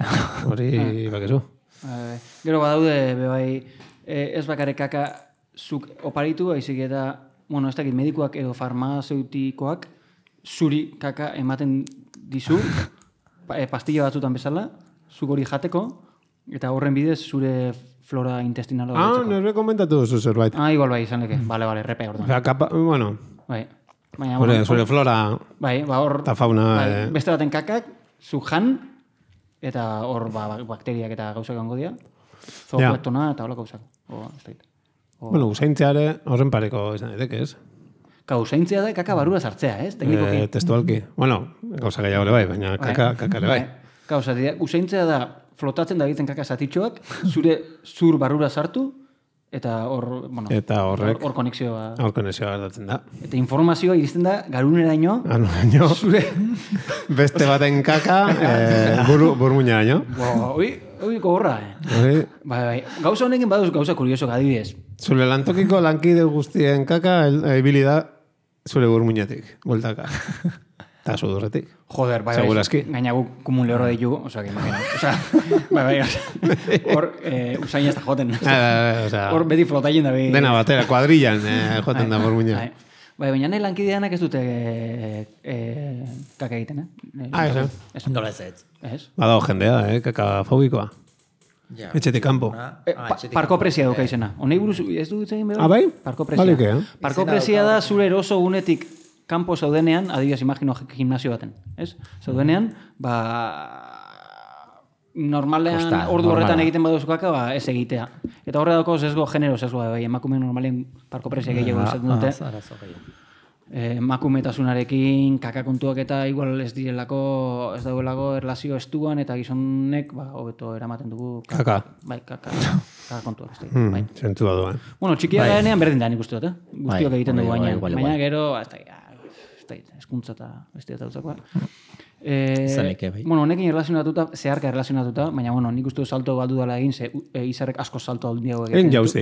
[SPEAKER 2] Hori, bakezu.
[SPEAKER 4] Gero badaude, bebai, ez bakare kaka zuk oparitu, haizik eta, bueno, ez dakit, medikuak edo farmazeutikoak zuri kaka ematen dizu, pastilla batzutan bezala, zuk hori jateko, eta horren bidez zure flora intestinala
[SPEAKER 2] Ah, nire komentatu duzu zerbait.
[SPEAKER 4] Ah, igual bai, izan leke. Bale, bale, repe orduan.
[SPEAKER 2] Osea, kapa, bueno...
[SPEAKER 4] Bai. Baina,
[SPEAKER 2] Zure, zure flora...
[SPEAKER 4] Bai, ba hor...
[SPEAKER 2] Eta fauna...
[SPEAKER 4] Bai,
[SPEAKER 2] Eh.
[SPEAKER 4] beste baten kakak, zu jan, eta hor ba, bakteriak eta gauzak gango dira. Zooplaktona eta hola gauzak. O, ez dakit. O...
[SPEAKER 2] Bueno, usaintzeare horren pareko izan daiteke, ez?
[SPEAKER 4] Kausaintzia da kaka barura sartzea, ez? Teknikoki.
[SPEAKER 2] Eh, testualki. Bueno, gauza gehiago ere bai, baina kaka, kaka ere bai.
[SPEAKER 4] Gauza, usaintzea da flotatzen da egiten kaka zatitxoak, zure zur barrura sartu, eta hor, bueno,
[SPEAKER 2] eta horrek,
[SPEAKER 4] hor konexioa.
[SPEAKER 2] Hor konexioa gertatzen da.
[SPEAKER 4] Eta informazioa iristen da garuneraino.
[SPEAKER 2] Garuneraino.
[SPEAKER 4] Zure...
[SPEAKER 2] Beste baten kaka, eh, bur, burmuñaraino.
[SPEAKER 4] Bo, oi, oi, gogorra, eh?
[SPEAKER 2] Oi.
[SPEAKER 4] Bai, bai. Gauza honekin baduz gauza kurioso adibidez.
[SPEAKER 2] Zure lantokiko lankide guztien kaka, ibili da zure burmuñatik, bueltaka. Eta sudurretik.
[SPEAKER 4] Joder, bai,
[SPEAKER 2] Segurazki.
[SPEAKER 4] Gaina guk kumun lehorra ditugu, oza, que imagina. Oza, bai, bai, hor, eh, usain ez da joten. Hor beti flotaien da.
[SPEAKER 2] Dena batera, kuadrillan eh, joten da burmuña.
[SPEAKER 4] Bai, baina nahi lankideanak ez dute eh, eh, kaka egiten, eh?
[SPEAKER 2] Ah, ez,
[SPEAKER 4] ez.
[SPEAKER 3] Nola ez ez.
[SPEAKER 4] Ez?
[SPEAKER 2] Badao jendea, eh, kaka fobikoa.
[SPEAKER 3] Ja.
[SPEAKER 2] Etxetik kanpo.
[SPEAKER 4] Eh, pa, parko presia duka izena. Honei buruz, ez du ditzen behar?
[SPEAKER 2] Ah, bai?
[SPEAKER 4] Parko presia.
[SPEAKER 2] Balike, eh?
[SPEAKER 4] Parko presia da zure eroso unetik kanpo zaudenean, adibidez imagino gimnasio baten, ez? Zaudenean, ba... Normalean,
[SPEAKER 3] Kosta,
[SPEAKER 4] ordu horretan
[SPEAKER 3] normala.
[SPEAKER 4] egiten baduzu kaka, ba, ez egitea. Eta horre dago sesgo, genero sesgo, bai, emakume normalen parko presia gehiago izaten dute. Eh, emakumetasunarekin, kakakontuak eta igual ez direlako, ez daudelako erlazio estuan, eta gizonek, ba, hobeto eramaten dugu.
[SPEAKER 2] Kaka.
[SPEAKER 4] Bai, kaka, kaka kontuak, ez
[SPEAKER 2] Hmm,
[SPEAKER 4] bai.
[SPEAKER 2] zentua du, eh?
[SPEAKER 4] Bueno, txikia
[SPEAKER 3] Bai.
[SPEAKER 4] garenean berdin da nik uste dut, eh? Guztiok
[SPEAKER 3] Bai,
[SPEAKER 4] egiten dugu
[SPEAKER 3] bai,
[SPEAKER 4] baina.
[SPEAKER 3] igual,
[SPEAKER 4] Baina
[SPEAKER 3] igual.
[SPEAKER 4] gero, ez da, ez da, eskuntza eta beste eta dutzakoa. Eh,
[SPEAKER 3] Zaneke, bai.
[SPEAKER 4] bueno, honekin erlazionatuta, zeharka erlazionatuta, baina, bueno, nik uste dut salto baldu dela egin, ze e, izarrek asko salto aldiago egiten.
[SPEAKER 2] En jauzi.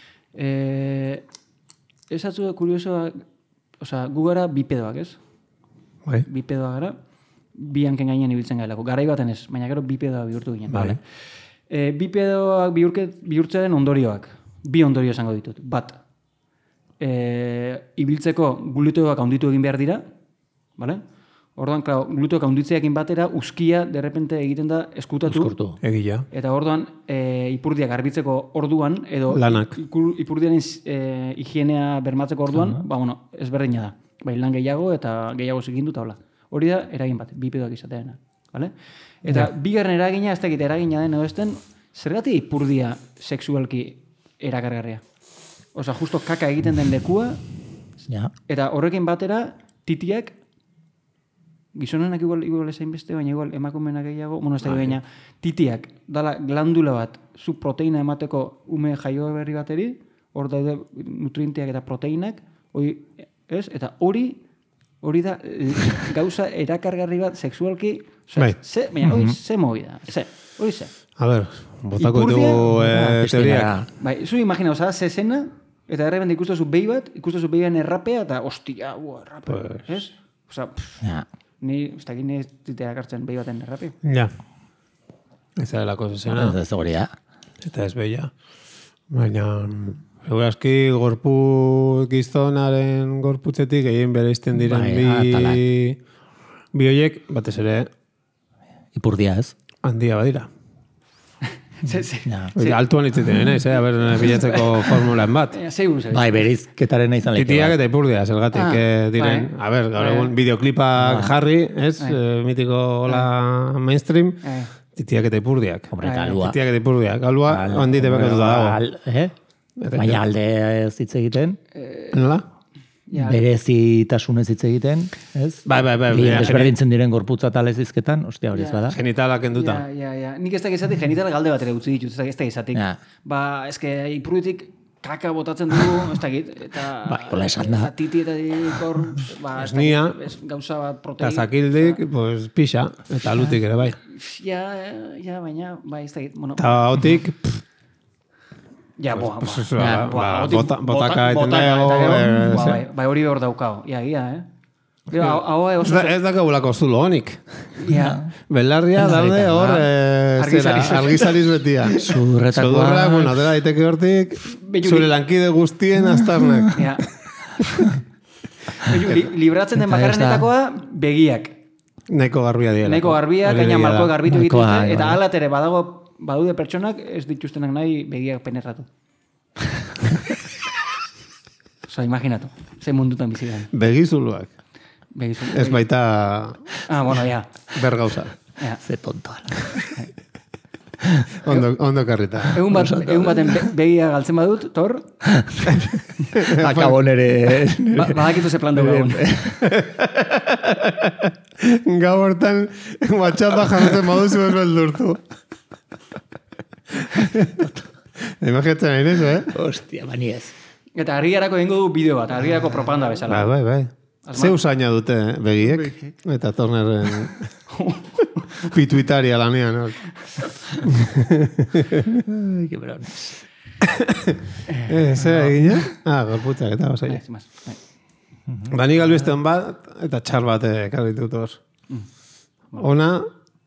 [SPEAKER 4] Eh, ez atzu kuriosoa, osea, gu gara bipedoak, ez?
[SPEAKER 2] Bai.
[SPEAKER 4] Bipedoa gara, bi hanken gainean ibiltzen gailako. Garai baten ez, baina gero bipedoa bihurtu ginen.
[SPEAKER 2] Vale.
[SPEAKER 4] E, bipedoak bihurket, bihurtzaren ondorioak. Bi ondorio esango ditut. Bat, e, ibiltzeko gluteoak handitu egin behar dira, vale? Orduan, claro, gluteoak handitzeakin batera, uzkia derrepente egiten da eskutatu.
[SPEAKER 3] Uzkurtu.
[SPEAKER 2] Egia.
[SPEAKER 4] Eta orduan, e, ipurdiak garbitzeko orduan, edo
[SPEAKER 2] Lanak.
[SPEAKER 4] ikur- ipurdiaren e, higienea bermatzeko orduan, ba, bueno, ezberdina da. Bai, lan gehiago eta gehiago zikindu eta hola. Hori da, eragin bat, bipedoak izateana. Vale? Eta bigarren eragina, ez dakit eragina den edo esten, zergatik ipurdia sexualki erakargarria? Osa, justo kaka egiten den lekua,
[SPEAKER 3] Ja.
[SPEAKER 4] eta horrekin batera, titiak, gizonenak igual, igual ezain beste, baina igual emakumenak gehiago, bueno, ez da baina, titiak, dala glandula bat, zu proteina emateko ume jaio berri bateri, hor daude nutrienteak eta proteinak, hori, ez? Eta hori, hori da eh, gauza erakargarri bat sexualki, osea,
[SPEAKER 2] Bai.
[SPEAKER 4] ze, baina hori ze movida, ze, hori ze.
[SPEAKER 2] A ver, botako
[SPEAKER 4] Ipurdia?
[SPEAKER 2] ditugu eh,
[SPEAKER 3] Ah,
[SPEAKER 2] teoriak.
[SPEAKER 4] Bai, zu imagina, oza, ze zena, eta errepende ikustu behi bat, ikustu behian errapea, eta ostia, ua, errapea,
[SPEAKER 2] Pues...
[SPEAKER 4] ez? Osa, pff,
[SPEAKER 3] Ja.
[SPEAKER 4] ni, ez dakit ni ez ditea kartzen behi baten errape.
[SPEAKER 2] Ja. Ez da delako zezena.
[SPEAKER 3] Ez ez hori da.
[SPEAKER 2] Eta ez behia. Baina, segurazki gorpu gizonaren gorputzetik egin bereizten diren
[SPEAKER 3] Bai,
[SPEAKER 2] bi,
[SPEAKER 3] atalak.
[SPEAKER 2] bi hoiek, batez ere,
[SPEAKER 3] Ipurdia ez.
[SPEAKER 2] handia badira.
[SPEAKER 4] Ze, ze.
[SPEAKER 3] Ja.
[SPEAKER 2] Sí. Altuan itziten, naiz, eh? Aber, bilatzeko formulan bat.
[SPEAKER 4] Eh, Zei buruz,
[SPEAKER 3] Bai, berizketaren izan lehiko.
[SPEAKER 2] Titiak eta ipurdia, zergatik
[SPEAKER 4] Ah,
[SPEAKER 2] eh, diren.
[SPEAKER 4] bai.
[SPEAKER 2] A ber, gaur
[SPEAKER 4] Bai.
[SPEAKER 2] egun videoklipak jarri, ez?
[SPEAKER 4] Bai.
[SPEAKER 2] Eh, mitiko hola mainstream.
[SPEAKER 4] Eh.
[SPEAKER 2] Titiak eta ipurdiak.
[SPEAKER 3] Hombre, eta
[SPEAKER 4] Bai.
[SPEAKER 3] alua.
[SPEAKER 2] Titiak eta ipurdiak. Alua,
[SPEAKER 3] Al-
[SPEAKER 2] handite bekatuta dago.
[SPEAKER 3] Al- Eh? Baina alde ez hitz egiten,
[SPEAKER 2] Nola?
[SPEAKER 4] Ja,
[SPEAKER 3] berezitasunez hitz egiten, ez?
[SPEAKER 2] Bai, bai, bai.
[SPEAKER 3] Gehien
[SPEAKER 2] ja,
[SPEAKER 3] desberdintzen diren gorputza talez izketan, ostia hori ez bada.
[SPEAKER 2] Genitalak enduta.
[SPEAKER 4] Ja, ja, ja. Nik ez da gizatik genital galde bat ere utzi ditut, ez da- ez da gizatik.
[SPEAKER 3] Ja.
[SPEAKER 4] Ba, eske ipurditik kaka botatzen dugu, ez da git, eta...
[SPEAKER 3] Bai, hola esan da.
[SPEAKER 4] eta titi eta hor, ba, ez
[SPEAKER 2] Esnia.
[SPEAKER 4] dakit, ez gauza bat
[SPEAKER 2] Eta
[SPEAKER 4] protein.
[SPEAKER 2] zakildik, pues, pixa, eta alutik ere bai.
[SPEAKER 4] Ja, ja, baina, bai, ez da git, bueno.
[SPEAKER 2] Eta hotik,
[SPEAKER 4] Ja, boa,
[SPEAKER 2] pues,
[SPEAKER 4] boa.
[SPEAKER 2] eso,
[SPEAKER 4] Ja,
[SPEAKER 2] ba,
[SPEAKER 4] boa,
[SPEAKER 2] ba,
[SPEAKER 4] hotik
[SPEAKER 2] bota- botaka egiten
[SPEAKER 4] botaka,
[SPEAKER 2] dago,
[SPEAKER 4] eta gero,
[SPEAKER 2] eh,
[SPEAKER 4] ba,
[SPEAKER 2] ze-
[SPEAKER 4] bai, bai, hori behor daukao, ja, ia, eh? Gero, hau- hau
[SPEAKER 2] ez
[SPEAKER 4] oso...
[SPEAKER 2] da- ez dakagulako zulo honik.
[SPEAKER 4] Ja,
[SPEAKER 2] Belarria daude hor, eh, zera,
[SPEAKER 4] Argizariz.
[SPEAKER 2] argizariz betia.
[SPEAKER 3] Zurretakoa.
[SPEAKER 2] Sudurrak, bueno, atera daiteke hortik,
[SPEAKER 4] Beitu-
[SPEAKER 2] zure lankide guztien aztarnak.
[SPEAKER 4] ja. Li- Libratzen den
[SPEAKER 3] Eta ez da-
[SPEAKER 4] bakarrenetakoa, begiak.
[SPEAKER 2] Nahiko garbia diela.
[SPEAKER 4] Nahiko garbia,
[SPEAKER 2] Hori
[SPEAKER 4] gaina
[SPEAKER 2] egia da.
[SPEAKER 4] marko garbitu
[SPEAKER 3] Nahikoa,
[SPEAKER 4] dituzte,
[SPEAKER 3] bai,
[SPEAKER 4] eta
[SPEAKER 3] bai.
[SPEAKER 4] alat ere badago, badude pertsonak ez dituztenak nahi begiak penetratu. Osa, imaginatu, ze mundutan bizi da.
[SPEAKER 2] Begizuluak.
[SPEAKER 4] Begizu.
[SPEAKER 2] Ez baita
[SPEAKER 4] Ah, bueno, ja.
[SPEAKER 2] bergauza.
[SPEAKER 4] ja.
[SPEAKER 3] Ze tontoa.
[SPEAKER 2] Ondo, ondo karrita.
[SPEAKER 4] Egun, bat, egun baten be- begia galtzen badut, tor,
[SPEAKER 3] Akabo nere...
[SPEAKER 4] ba, badakitu ze plan dugu egun.
[SPEAKER 2] Gau hortan, WhatsAppa jarratzen baduzu ez beldurtu. Imaginatzen nahi nezu, eh?
[SPEAKER 3] Hostia, bani ez.
[SPEAKER 4] Eta argiarako egingo du bideo bat, argiarako propaganda bezala.
[SPEAKER 2] Bai, bai, bai. Ze usaina dute eh, begiek, eta tornerren pituitaria lanean. hor.
[SPEAKER 3] Ai, que brones.
[SPEAKER 2] Eh, zer egine? Ah, gorputzak eta
[SPEAKER 4] Bai,
[SPEAKER 2] osaia.
[SPEAKER 4] sin más. Bai.
[SPEAKER 2] Ba, nik albiste hon bat, eta txar bat ekarri dut hor. Ona,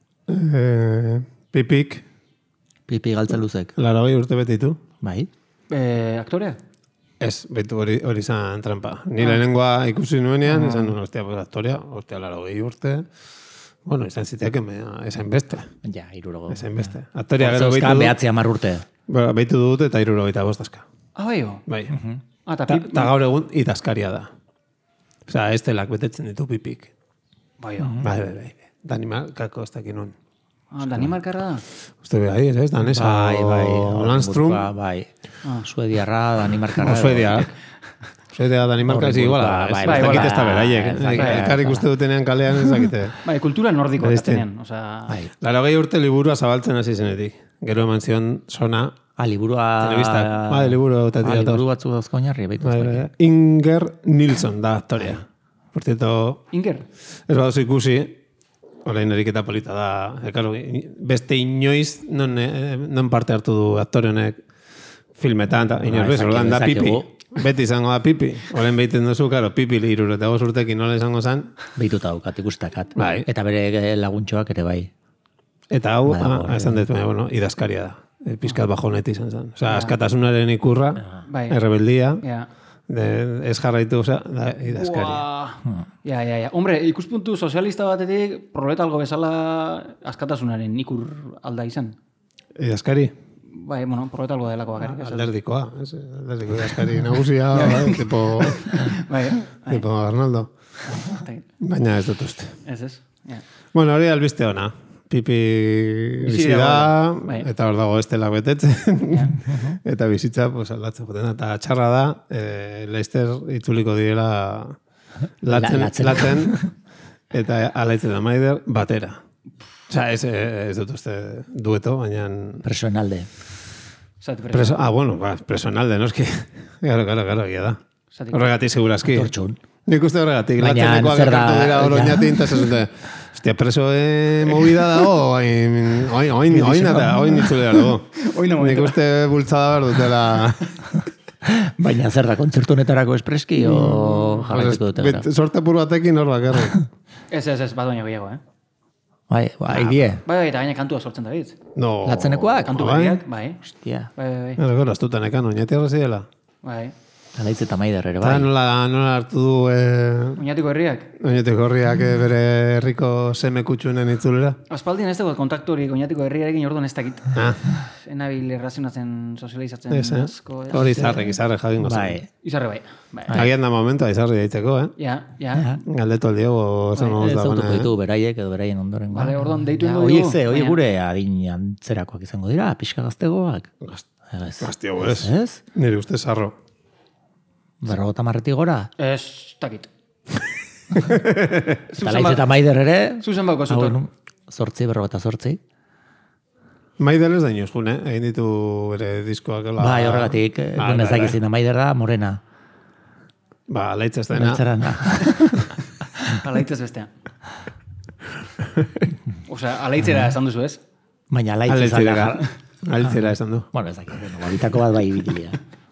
[SPEAKER 2] eh, pipik,
[SPEAKER 3] Pipi galtza luzek.
[SPEAKER 2] larogei urte betitu.
[SPEAKER 3] Bai.
[SPEAKER 4] Eh, aktorea?
[SPEAKER 2] Ez, betu hori hori izan trampa. Ni lehenengoa ikusi nuenean, esan nuen, ostia, pues, aktorea, ostia, larogei urte. Bueno, izan ziteak, esan beste.
[SPEAKER 3] Ja, irurogo.
[SPEAKER 2] Esan beste. Aktorea gero
[SPEAKER 3] Zeuzka
[SPEAKER 2] behitu dut,
[SPEAKER 3] behatzi hamar urte.
[SPEAKER 2] bueno, behitu dut eta irurogeita bostazka.
[SPEAKER 4] Ah, bai, jo.
[SPEAKER 2] Bai.
[SPEAKER 4] Ah, eta
[SPEAKER 2] Ta,
[SPEAKER 4] pip...
[SPEAKER 2] ta gaur egun idazkaria da. Osea, estelak betetzen ditu pipik.
[SPEAKER 4] Bai, jo.
[SPEAKER 2] Bai, bai, bai. Danimarkako ez dakit nun.
[SPEAKER 4] Ah, Danimarkarra da?
[SPEAKER 2] Uste behar, ez, danesa,
[SPEAKER 3] Bai, bai.
[SPEAKER 2] o Landstrom,
[SPEAKER 3] Burka, Bai. Suediarra, Danimarkarra.
[SPEAKER 2] o Suedia. Suedia, Danimarka ez
[SPEAKER 3] Horri
[SPEAKER 2] iguala,
[SPEAKER 3] burka,
[SPEAKER 2] ez
[SPEAKER 3] bai,
[SPEAKER 2] ez
[SPEAKER 3] bai,
[SPEAKER 2] dakit
[SPEAKER 3] bai,
[SPEAKER 2] ez da beraiek.
[SPEAKER 3] ez dakit, ez
[SPEAKER 2] Ekarrik uste dutenean kalean ez dakite.
[SPEAKER 4] Bai, kultura nordiko
[SPEAKER 2] Bereizten.
[SPEAKER 4] atzenean, osea...
[SPEAKER 3] Bai.
[SPEAKER 2] Larogei urte liburua zabaltzen hasi zenetik. Gero eman zion sona,
[SPEAKER 3] Ah, liburua...
[SPEAKER 2] telebistak. Bai, liburu eta
[SPEAKER 3] Ah,
[SPEAKER 2] tiratu.
[SPEAKER 3] liburu batzu dauzka oinarri, baitu.
[SPEAKER 2] Bai, bai. Inger Nilsson da aktorea. Por cierto,
[SPEAKER 4] Inger?
[SPEAKER 2] ez baduzu ikusi, orain eriketa polita da. E, claro, beste inoiz non, eh, non parte hartu du aktore honek filmetan, eta inoiz bez,
[SPEAKER 3] ezaki-
[SPEAKER 2] ordan da pipi.
[SPEAKER 3] ezakegu.
[SPEAKER 2] Beti izango da pipi. Orain behiten duzu, claro, pipi iruro eta goz urtekin nola izango zen.
[SPEAKER 3] Behituta daukat, ikustakat.
[SPEAKER 2] Bai.
[SPEAKER 3] Eta bere laguntxoak ere bai.
[SPEAKER 2] Eta hau,
[SPEAKER 3] Badago,
[SPEAKER 2] ah, esan dut, baina, bueno, idazkaria da. E, Pizkat bajoneti izan zen. Osea, askatasunaren ikurra,
[SPEAKER 4] Bai.
[SPEAKER 2] errebeldia,
[SPEAKER 4] Ja.
[SPEAKER 2] de, ez jarraitu, osea, da, idazkaria.
[SPEAKER 4] Buah. Ja, ja, ja. Hombre, ikuspuntu sozialista batetik, proletalgo bezala askatasunaren ikur alda izan.
[SPEAKER 2] Idazkari?
[SPEAKER 4] Bai, bueno, proletalgo delako bakarrik. ez?
[SPEAKER 2] Alderdikoa, ez? Alderdiko idazkari nagusia, bai, tipo,
[SPEAKER 4] Bai, bai.
[SPEAKER 2] tipo Arnaldo. Baina ez dut uste.
[SPEAKER 4] Ez, ez. Ja.
[SPEAKER 2] Bueno, hori albiste ona. Pipi bizi da,
[SPEAKER 4] dago, bai.
[SPEAKER 2] eta hor dago estelak betetzen, eta bizitza pues, aldatzen joten. Eta txarra da, eh, Leicester itzuliko direla latzen,
[SPEAKER 3] La- latzen.
[SPEAKER 2] latzen, eta alaitzen da maider batera. Osea, ez, ez dut uste dueto, baina...
[SPEAKER 3] Personalde.
[SPEAKER 4] Zati,
[SPEAKER 2] Preso, ah, bueno, ba, personalde, no? Eski, garo, garo, garo, egia da.
[SPEAKER 4] Zati-
[SPEAKER 2] Horregatik segurazki.
[SPEAKER 3] Tortxun.
[SPEAKER 2] Nik uste horregatik.
[SPEAKER 3] Baina
[SPEAKER 2] Latzenekoak
[SPEAKER 3] zer da-
[SPEAKER 2] elkartu dira hor
[SPEAKER 3] ja.
[SPEAKER 2] oinatin, eta zazute, hostia, preso e, movida dago, oin, oin, oin, oin, eta oin itzulea dago.
[SPEAKER 4] Oin no
[SPEAKER 2] Nik uste bultzada behar dutela.
[SPEAKER 3] Baina zer da, kontzertu honetarako espreski o jarraituko dute gara?
[SPEAKER 2] Bet- Sorte pur batekin hor bakarrik.
[SPEAKER 4] Ez, ez, ez, bat baino gehiago, eh?
[SPEAKER 3] Bai, bai, die.
[SPEAKER 4] Bai, bai, eta gaina kantua sortzen da bitz.
[SPEAKER 2] No.
[SPEAKER 3] Latzenekoak?
[SPEAKER 4] Kantu
[SPEAKER 2] bai.
[SPEAKER 4] berriak, bai.
[SPEAKER 3] Hostia.
[SPEAKER 4] Bai, bai, bai.
[SPEAKER 2] Gero, gero, astutan ekan, oinati horrezi dela.
[SPEAKER 4] Bai.
[SPEAKER 3] Alaitz eta maider ere,
[SPEAKER 2] Eta
[SPEAKER 3] bai.
[SPEAKER 2] nola, nola hartu du eh,
[SPEAKER 4] Oñatiko herriak.
[SPEAKER 2] oinatik horriak eh, bere herriko seme kutxunen itzulera.
[SPEAKER 4] Aspaldien ez dago kontaktu hori Oñatiko herriarekin orduan ez dakit.
[SPEAKER 2] Ah,
[SPEAKER 4] Enabil errazionatzen, sozializatzen
[SPEAKER 2] ez, eh?
[SPEAKER 4] asko. ez?
[SPEAKER 2] Hori izarrek, izarrek jakingo zen.
[SPEAKER 3] Bai.
[SPEAKER 4] Izarre bai. Bai.
[SPEAKER 2] Agian da momentua izarri daitzeko, eh?
[SPEAKER 4] Ja, ja.
[SPEAKER 2] Galdetu aldiago, esan
[SPEAKER 3] Ez
[SPEAKER 2] moz
[SPEAKER 3] autoko
[SPEAKER 2] dagoen.
[SPEAKER 3] ditu beraiek edo beraien ondoren.
[SPEAKER 4] Vale, orduan deitu
[SPEAKER 3] Ja,
[SPEAKER 4] ingo
[SPEAKER 3] Oiek
[SPEAKER 4] dugu,
[SPEAKER 3] ze, oiek
[SPEAKER 4] baina-
[SPEAKER 3] gure adin antzerakoak izango dira, pixka gaztegoak. Ez.
[SPEAKER 2] Hostia, ez.
[SPEAKER 3] Ez?
[SPEAKER 2] Nire uste sarro.
[SPEAKER 3] Berrogota marretik gora?
[SPEAKER 4] Ez, takit.
[SPEAKER 3] Eta laitz eta maider ere?
[SPEAKER 4] Zuzen bauko zutor.
[SPEAKER 3] Hau, zortzi, berrogota zortzi.
[SPEAKER 2] Maider ez da inozkun, eh? Egin ditu ere diskoak. Ola...
[SPEAKER 3] Bai, horregatik,
[SPEAKER 2] Ba,
[SPEAKER 3] duen
[SPEAKER 2] bai,
[SPEAKER 3] ezak
[SPEAKER 2] bai.
[SPEAKER 3] izin da maider da, morena.
[SPEAKER 2] Ba, laitz ez dena.
[SPEAKER 3] Beltzarana.
[SPEAKER 4] Alaitzez bestean. Osea, alaitzera esan duzu, ez?
[SPEAKER 3] Baina laitz
[SPEAKER 2] Altzera,
[SPEAKER 3] ezak.
[SPEAKER 2] altzera esan du.
[SPEAKER 3] Bueno, ezak, bueno, bitako bat bai ibilia.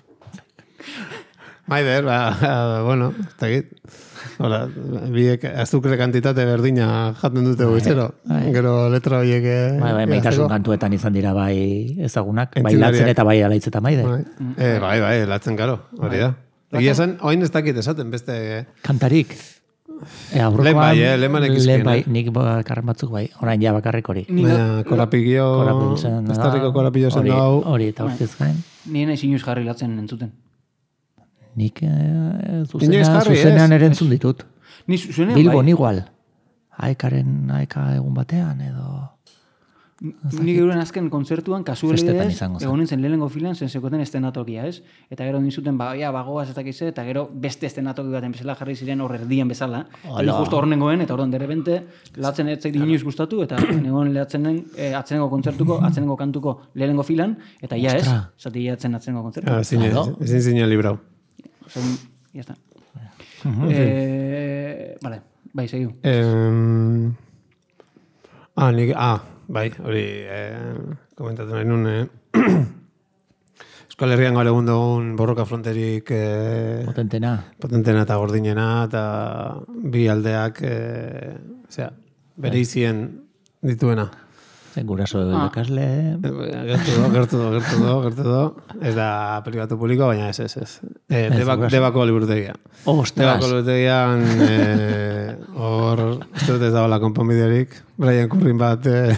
[SPEAKER 2] Maider, ba, bueno, ez dakit. Hola, biek azukre kantitate berdina jaten dute goitzero.
[SPEAKER 3] bai.
[SPEAKER 2] Gero letra horiek... eh,
[SPEAKER 3] Bai, bai, maitasun
[SPEAKER 2] idazteko.
[SPEAKER 3] kantuetan izan dira bai ezagunak, bai
[SPEAKER 2] Entzulariak.
[SPEAKER 3] latzen eta bai alaitz eta maider.
[SPEAKER 2] Bai. Eh, bai, bai, latzen karo, hori da. Egia esan, oin ez dakit esaten beste...
[SPEAKER 3] Kantarik. E, aurrekoan,
[SPEAKER 2] Lehen bai, eh, lehen banekizkien,
[SPEAKER 3] lehen bai,
[SPEAKER 2] eh.
[SPEAKER 3] nik bakarren batzuk bai, orain ja bakarrik hori.
[SPEAKER 4] Ni,
[SPEAKER 2] Baina, korapillo...
[SPEAKER 3] Korapillo zen da.
[SPEAKER 2] Estarriko korapillo zen
[SPEAKER 3] Hori-
[SPEAKER 2] da hau.
[SPEAKER 3] Hori, eta urtez gain.
[SPEAKER 4] ni nahi sinuz jarri latzen entzuten.
[SPEAKER 3] Nik eh,
[SPEAKER 2] Inoiz
[SPEAKER 3] zuzenean,
[SPEAKER 2] jarri,
[SPEAKER 3] zuzenean
[SPEAKER 2] ez?
[SPEAKER 3] ere entzun ditut.
[SPEAKER 4] Ni zuenean
[SPEAKER 3] Bilbon
[SPEAKER 4] bai.
[SPEAKER 3] igual. Aekaren, aeka egun batean, edo...
[SPEAKER 4] Ni euren azken kontzertuan
[SPEAKER 3] Festetan
[SPEAKER 4] kasualidez
[SPEAKER 3] izango zen.
[SPEAKER 4] egon nintzen lehenengo filan zen sekoten estenatokia, ez? Eta gero nintzuten, ba, ja, bagoaz ez dakize, eta gero beste estenatoki baten bezala jarri ziren hor erdian bezala. Eta ni justo hor nengoen, eta orduan derrepente latzen ez zait inoiz gustatu, eta nengoen lehatzenen eh, atzenengo kontzertuko, atzenengo kantuko lehenengo filan, eta ja ez,
[SPEAKER 3] Ostra.
[SPEAKER 4] zati ja atzen atzenengo kontzertu.
[SPEAKER 2] Ah, zine,
[SPEAKER 3] Claro.
[SPEAKER 2] ezin zinen librau.
[SPEAKER 4] Son, ya está. Eh, vale, bai, segiu.
[SPEAKER 2] Eh, ah, nik, ah, bai, hori eh, komentatu nahi nun, eh, Euskal Herrian gaur egun dugun borroka fronterik eh,
[SPEAKER 3] Potentena.
[SPEAKER 2] potentena eta gordinena, eta bi aldeak, eh, osea, bere izien dituena.
[SPEAKER 3] Zen guraso
[SPEAKER 2] Ah.
[SPEAKER 3] irakasle.
[SPEAKER 2] Gertu do, gertu do, gertu do, gertu do. Ez da privatu publiko, baina ez, ez, ez. Eh,
[SPEAKER 3] Ez,
[SPEAKER 2] debak,
[SPEAKER 3] guraso.
[SPEAKER 2] debako liburutegia.
[SPEAKER 3] Ostras.
[SPEAKER 2] Debako liburutegian, eh, hor, uste dut ez dagoela konponbiderik, Brian Currin bat eh,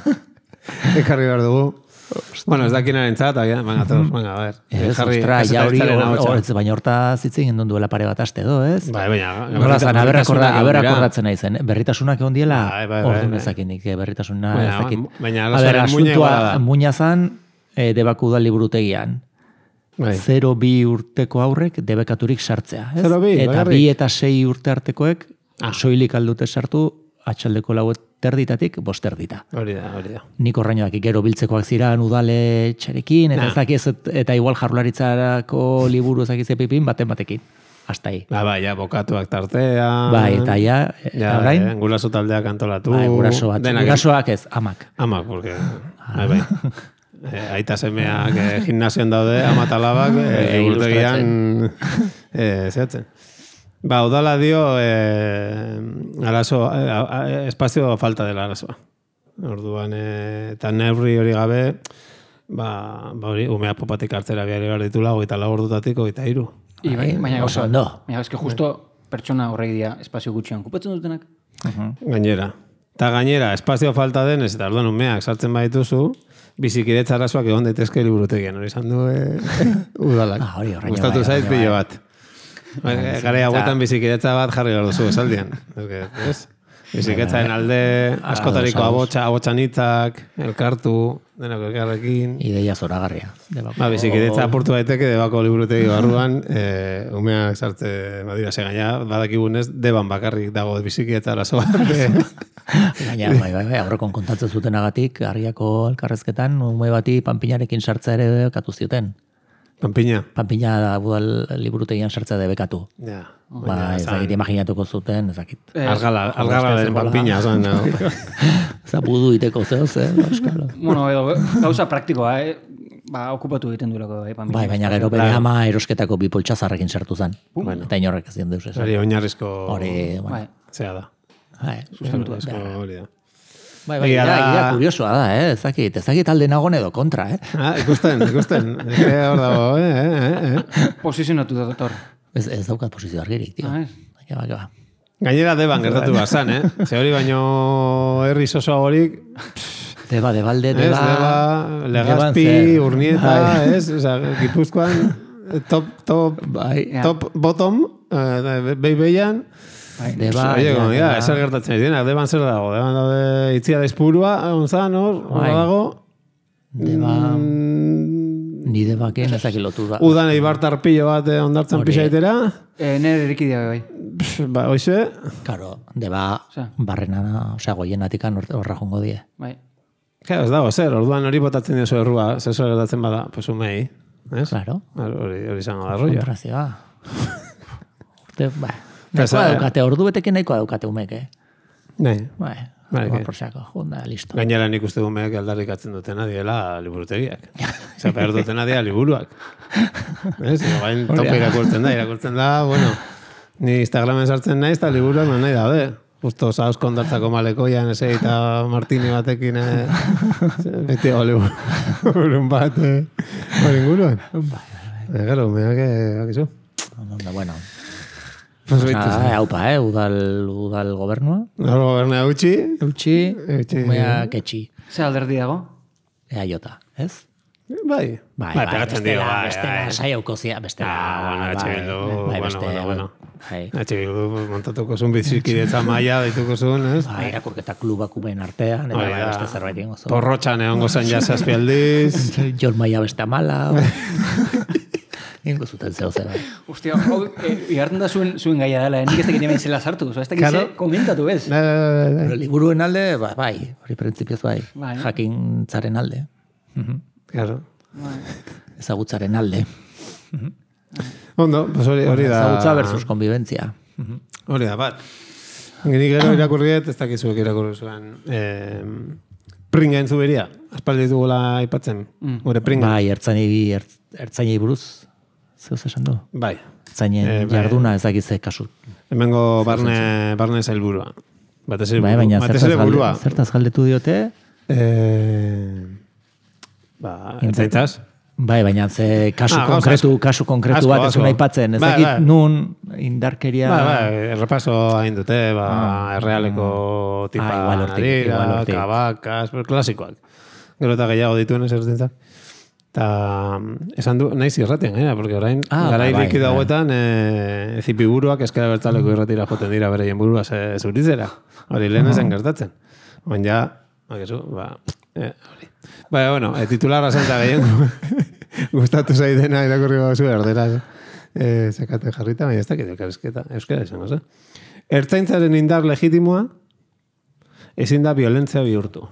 [SPEAKER 2] ekarri behar dugu. Bueno, ez dakinaren txat, agian, venga, tor, venga, a ver.
[SPEAKER 3] Ez,
[SPEAKER 2] Jarri,
[SPEAKER 3] ostra, ja hori,
[SPEAKER 2] kasetaritzaren
[SPEAKER 3] hor-
[SPEAKER 2] ahotsa.
[SPEAKER 3] hor- baina horta zitzen gendun duela pare bat aste edo, ez?
[SPEAKER 2] Bai, baina...
[SPEAKER 3] Nola zan, aber akorda- aber
[SPEAKER 2] berritasunak
[SPEAKER 3] akordatzen nahi zen. Berritasunak egon diela,
[SPEAKER 2] Bai, bai, bai,
[SPEAKER 3] orduan
[SPEAKER 2] bai.
[SPEAKER 3] ezakinik, eh, berritasuna
[SPEAKER 2] Baina,
[SPEAKER 3] ezakit.
[SPEAKER 2] baina
[SPEAKER 3] A
[SPEAKER 2] arazoaren
[SPEAKER 3] ber,
[SPEAKER 2] muina
[SPEAKER 3] asuntua
[SPEAKER 2] iguala da.
[SPEAKER 3] muina zan, e, debako udal liburutegian.
[SPEAKER 2] Bai.
[SPEAKER 3] Zero bi urteko aurrek debekaturik sartzea. Ez?
[SPEAKER 2] Zero bi,
[SPEAKER 3] eta
[SPEAKER 2] bakarrik?
[SPEAKER 3] bi eta sei urte artekoek
[SPEAKER 2] Ah.
[SPEAKER 3] soilik aldute sartu atxaldeko lau terditatik bost erdita.
[SPEAKER 2] Hori da, hori da.
[SPEAKER 3] Nik horreinoak gero biltzekoak ziran udale txarekin, eta
[SPEAKER 2] Nah.
[SPEAKER 3] ez dakiz, eta igual jarlaritzarako liburu ez dakiz epipin, baten batekin. Hasta ahí.
[SPEAKER 2] Ba, bai, ja, bokatuak tartean.
[SPEAKER 3] Bai, eta ja, eta
[SPEAKER 2] Ja,
[SPEAKER 3] orain,
[SPEAKER 2] eh, guraso taldeak antolatu.
[SPEAKER 3] bai, guraso bat.
[SPEAKER 2] denak-
[SPEAKER 3] Gurasoak ez, amak.
[SPEAKER 2] Amak, porque... Bai, bai. Eh, aita semeak eh, gimnasioan daude, ama talabak, eh,
[SPEAKER 3] Eh,
[SPEAKER 2] urtegian eh, zehatzen. Ba, udala dio, eh, arazo, eh, a- a- espazio falta dela arazoa. Orduan, eh, eta neurri hori gabe, ba, ba hori, umeak popatik hartzera behar behar ditula, hogeita lau ordutatik, hogeita hiru.
[SPEAKER 4] I, bai, baina
[SPEAKER 3] oso
[SPEAKER 4] gauza,
[SPEAKER 3] ondo.
[SPEAKER 4] baina eske justo pertsona horrek dira espazio gutxian kupatzen dutenak.
[SPEAKER 2] Gainera. Eta gainera, espazio falta denez, eta orduan umeak sartzen badituzu, bizikidetza arazoak egon daitezke liburutegian, hori izan du eh, udalak.
[SPEAKER 3] Ah, hori, horreino
[SPEAKER 2] Gustatu
[SPEAKER 3] bai,
[SPEAKER 2] zait
[SPEAKER 3] horreino
[SPEAKER 2] pilo
[SPEAKER 3] bai.
[SPEAKER 2] bat. Gara hauetan bizikidetza bat jarri behar duzu esaldian. Ez? Biziketzaren alde, askotariko
[SPEAKER 3] Ados, ados.
[SPEAKER 2] abotsa, abotsan hitzak, elkartu, denako elkarrekin.
[SPEAKER 3] Ideia zoragarria. Debako.
[SPEAKER 2] Ba, bizikidetza apurtu daiteke debako liburutegi barruan, e, umeak sartze badira ze gaina, badakigunez, deban bakarrik dago bizikidetza arazo bat.
[SPEAKER 3] Baina, bai, bai, bai, aurrekon kontatzen zutenagatik, harriako elkarrezketan, ume bati panpinarekin sartzea ere katu zioten.
[SPEAKER 2] Panpina.
[SPEAKER 3] Panpina da budal liburutegian sartzea debekatu.
[SPEAKER 2] Ja.
[SPEAKER 3] Ba, ez dakit imaginatuko zuten, ez dakit.
[SPEAKER 2] Argala, argala den panpina, zan.
[SPEAKER 3] Za budu iteko zehoz, eh? Euskalo.
[SPEAKER 4] Bueno, edo gauza praktikoa, eh? Ba, okupatu egiten duelako, eh?
[SPEAKER 3] Bai, baina gero bere ama erosketako bi poltsazarrekin sartu zen. Eta inorrek ez dien deus esan.
[SPEAKER 2] Hori oinarrizko
[SPEAKER 3] Hori,
[SPEAKER 4] Bai.
[SPEAKER 3] bueno.
[SPEAKER 2] zea da.
[SPEAKER 3] Bai,
[SPEAKER 2] Oinarrizko hori da.
[SPEAKER 3] bai, bai,
[SPEAKER 2] Egia
[SPEAKER 3] ira,
[SPEAKER 2] da-
[SPEAKER 3] ira kuriosoa da, eh? Ez dakit, ez dakit alde nagon edo kontra, eh?
[SPEAKER 2] Ah, ikusten, ikusten. Eke hor dago, eh, eh, eh.
[SPEAKER 4] Posizionatu da dator.
[SPEAKER 3] Ez, ez daukat posizio argirik, tio.
[SPEAKER 4] Ah, ez?
[SPEAKER 3] Ba, ba, ba.
[SPEAKER 2] Gainera deban gertatu bazan, eh? Ze hori baino herri sosoagorik,
[SPEAKER 3] Deba, debalde,
[SPEAKER 2] ez,
[SPEAKER 3] deba...
[SPEAKER 2] deba,
[SPEAKER 3] deban
[SPEAKER 2] Legazpi,
[SPEAKER 3] zer.
[SPEAKER 2] Urnieta,
[SPEAKER 3] Bai.
[SPEAKER 2] ez? Osa, Gipuzkoan, top, top,
[SPEAKER 3] Bai,
[SPEAKER 2] top, bottom, eh, behi-behian,
[SPEAKER 3] deba...
[SPEAKER 2] Oie,
[SPEAKER 3] ja,
[SPEAKER 2] como, ja,
[SPEAKER 3] deba.
[SPEAKER 2] ezer gertatzen ari denak, deban zer dago, deban daude itzia da izpurua, onzan, hor, hor
[SPEAKER 3] Bai.
[SPEAKER 2] dago,
[SPEAKER 3] Deba...
[SPEAKER 2] mm,
[SPEAKER 3] Nide bakeen ezak lotu da.
[SPEAKER 2] Udan eibartar pilo bat eh, ondartzan pixaitera.
[SPEAKER 4] E, nere erikidea bai.
[SPEAKER 2] Ba, hoxe.
[SPEAKER 3] Karo, deba
[SPEAKER 4] Osea.
[SPEAKER 3] barrena da, osea, goienatikan horra jongo die.
[SPEAKER 4] Bai.
[SPEAKER 2] Claro, ez dago, zer, orduan hori botatzen diozu errua, zer gertatzen bada, pues umei, ez?
[SPEAKER 3] Claro.
[SPEAKER 2] Hori, hori izango da rollo.
[SPEAKER 3] Kontrazioa. Urte, ba, nahikoa daukate, ordu betekin nahikoa daukate umek, eh?
[SPEAKER 2] Bai.
[SPEAKER 3] Bai,
[SPEAKER 2] Bai,
[SPEAKER 3] ba,
[SPEAKER 2] que-
[SPEAKER 3] por saco, junda, listo.
[SPEAKER 2] Gainera nik uste umeek aldarrikatzen dutena diela liburutegiak. Zer, behar dutena dira liburuak. Ez? Bain tope irakurtzen da, irakurtzen da, bueno, ni Instagramen sartzen naiz, eta liburuak nahi daude. Justo saoz kondartzako malekoian, ese, eta martini batekin, eh, beti hau liburun bat, eh, hori inguruan.
[SPEAKER 3] Bai,
[SPEAKER 2] Eh, Gero, umeak, eh, bakizu.
[SPEAKER 3] Onda, bueno.
[SPEAKER 2] Pues
[SPEAKER 3] Nada,
[SPEAKER 2] baitu,
[SPEAKER 3] eh, haupa, eh, udal, udal gobernua.
[SPEAKER 2] Naro gobernea utxi,
[SPEAKER 3] Eutxi,
[SPEAKER 2] Eutxi.
[SPEAKER 3] umea ketxi.
[SPEAKER 4] Ze alderdi dago?
[SPEAKER 3] Ea jota, ez?
[SPEAKER 2] bai.
[SPEAKER 3] Bai,
[SPEAKER 2] bai, pegatzen dio,
[SPEAKER 3] bestela,
[SPEAKER 2] bai,
[SPEAKER 3] bestela,
[SPEAKER 2] bai.
[SPEAKER 3] saiauko zia, bestela.
[SPEAKER 2] Ah, bueno,
[SPEAKER 3] bai,
[SPEAKER 2] H Bildu,
[SPEAKER 3] bai,
[SPEAKER 2] bueno,
[SPEAKER 3] beste,
[SPEAKER 2] bueno, bueno.
[SPEAKER 3] Bai,
[SPEAKER 2] H Bildu montatuko zuen bizikidetza maila dituko zuen, ez?
[SPEAKER 3] bai, irakurketa klubak umen artean, eta
[SPEAKER 2] Hori
[SPEAKER 3] bai,
[SPEAKER 2] da.
[SPEAKER 3] beste zerbait ingo zu.
[SPEAKER 2] Porrotxan egongo zen ja zazpi aldiz.
[SPEAKER 3] Jon Maia beste amala. Ingo zuten zeo ze, bai.
[SPEAKER 4] Ostia, hau, e, igartzen da zuen, zuen gaia dela, eh? Nik ez dakit hemen zela sartu, oza, ez dakit
[SPEAKER 2] Claro.
[SPEAKER 4] ze komentatu bez.
[SPEAKER 2] Bai, bai, bai, bai.
[SPEAKER 3] Pero liburuen alde, ba, bai, hori printzipioz bai,
[SPEAKER 4] Bai.
[SPEAKER 3] jakintzaren alde, Mhm.
[SPEAKER 2] Claro.
[SPEAKER 3] ezagutzaren alde.
[SPEAKER 2] Ondo, pues hori, hori da.
[SPEAKER 3] Ezagutza versus konbibentzia.
[SPEAKER 2] Hori da, bat. Gini gero irakurriet, ez dakizuek irakurri zuen. Eh, pringa entzuberia. Aspaldi dugula aipatzen. Gure pringa.
[SPEAKER 3] Bai, ertzaini, ertz, ertzainei buruz, zeuz esan du?
[SPEAKER 2] Bai.
[SPEAKER 3] Ertzainen
[SPEAKER 2] Eh, bai.
[SPEAKER 3] jarduna ezakize kasu.
[SPEAKER 2] Hemengo barne, barne zailburua. Batez ere
[SPEAKER 3] Bai,
[SPEAKER 2] buru-
[SPEAKER 3] baina
[SPEAKER 2] batez
[SPEAKER 3] zertaz,
[SPEAKER 2] ere
[SPEAKER 3] galde,
[SPEAKER 2] burua.
[SPEAKER 3] zertaz galdetu diote,
[SPEAKER 2] Eh, ba, ertzaintzaz.
[SPEAKER 3] bai, baina ze kasu
[SPEAKER 2] Ah, gauza
[SPEAKER 3] konkretu,
[SPEAKER 2] asko.
[SPEAKER 3] kasu konkretu
[SPEAKER 2] Asko,
[SPEAKER 3] bat ez
[SPEAKER 2] asko.
[SPEAKER 3] du aipatzen, ez
[SPEAKER 2] Bai,
[SPEAKER 3] dakit
[SPEAKER 2] bai.
[SPEAKER 3] nun indarkeria...
[SPEAKER 2] Ba, ba, errepaso hain dute, ba,
[SPEAKER 3] Ah.
[SPEAKER 2] errealeko tipa
[SPEAKER 3] Ah, igual hortik,
[SPEAKER 2] nadira,
[SPEAKER 3] igual hortik.
[SPEAKER 2] kabakas, pues, klasikoak. Gero eta gehiago dituen ez ertzaintzak. Eta esan du, nahi zirraten, gaina, porque orain,
[SPEAKER 3] Ah,
[SPEAKER 2] garai
[SPEAKER 3] bai,
[SPEAKER 2] likido
[SPEAKER 3] bai.
[SPEAKER 2] hauetan, e, zipiburuak eskera bertaleko irratira joten dira bereien burua ze, zuritzera. Hori lehen ezen gertatzen. Baina, ja, bakizu, ba, eh, hori. Baina, bueno, e, titularra zenta gehien gustatu zaidena irakurri baduzu erderaz. Eh, zekate jarrita, baina ez dakit elkarrizketa. Euskara izango, ze? Ertzaintzaren indar legitimoa ezin da violentzia bihurtu.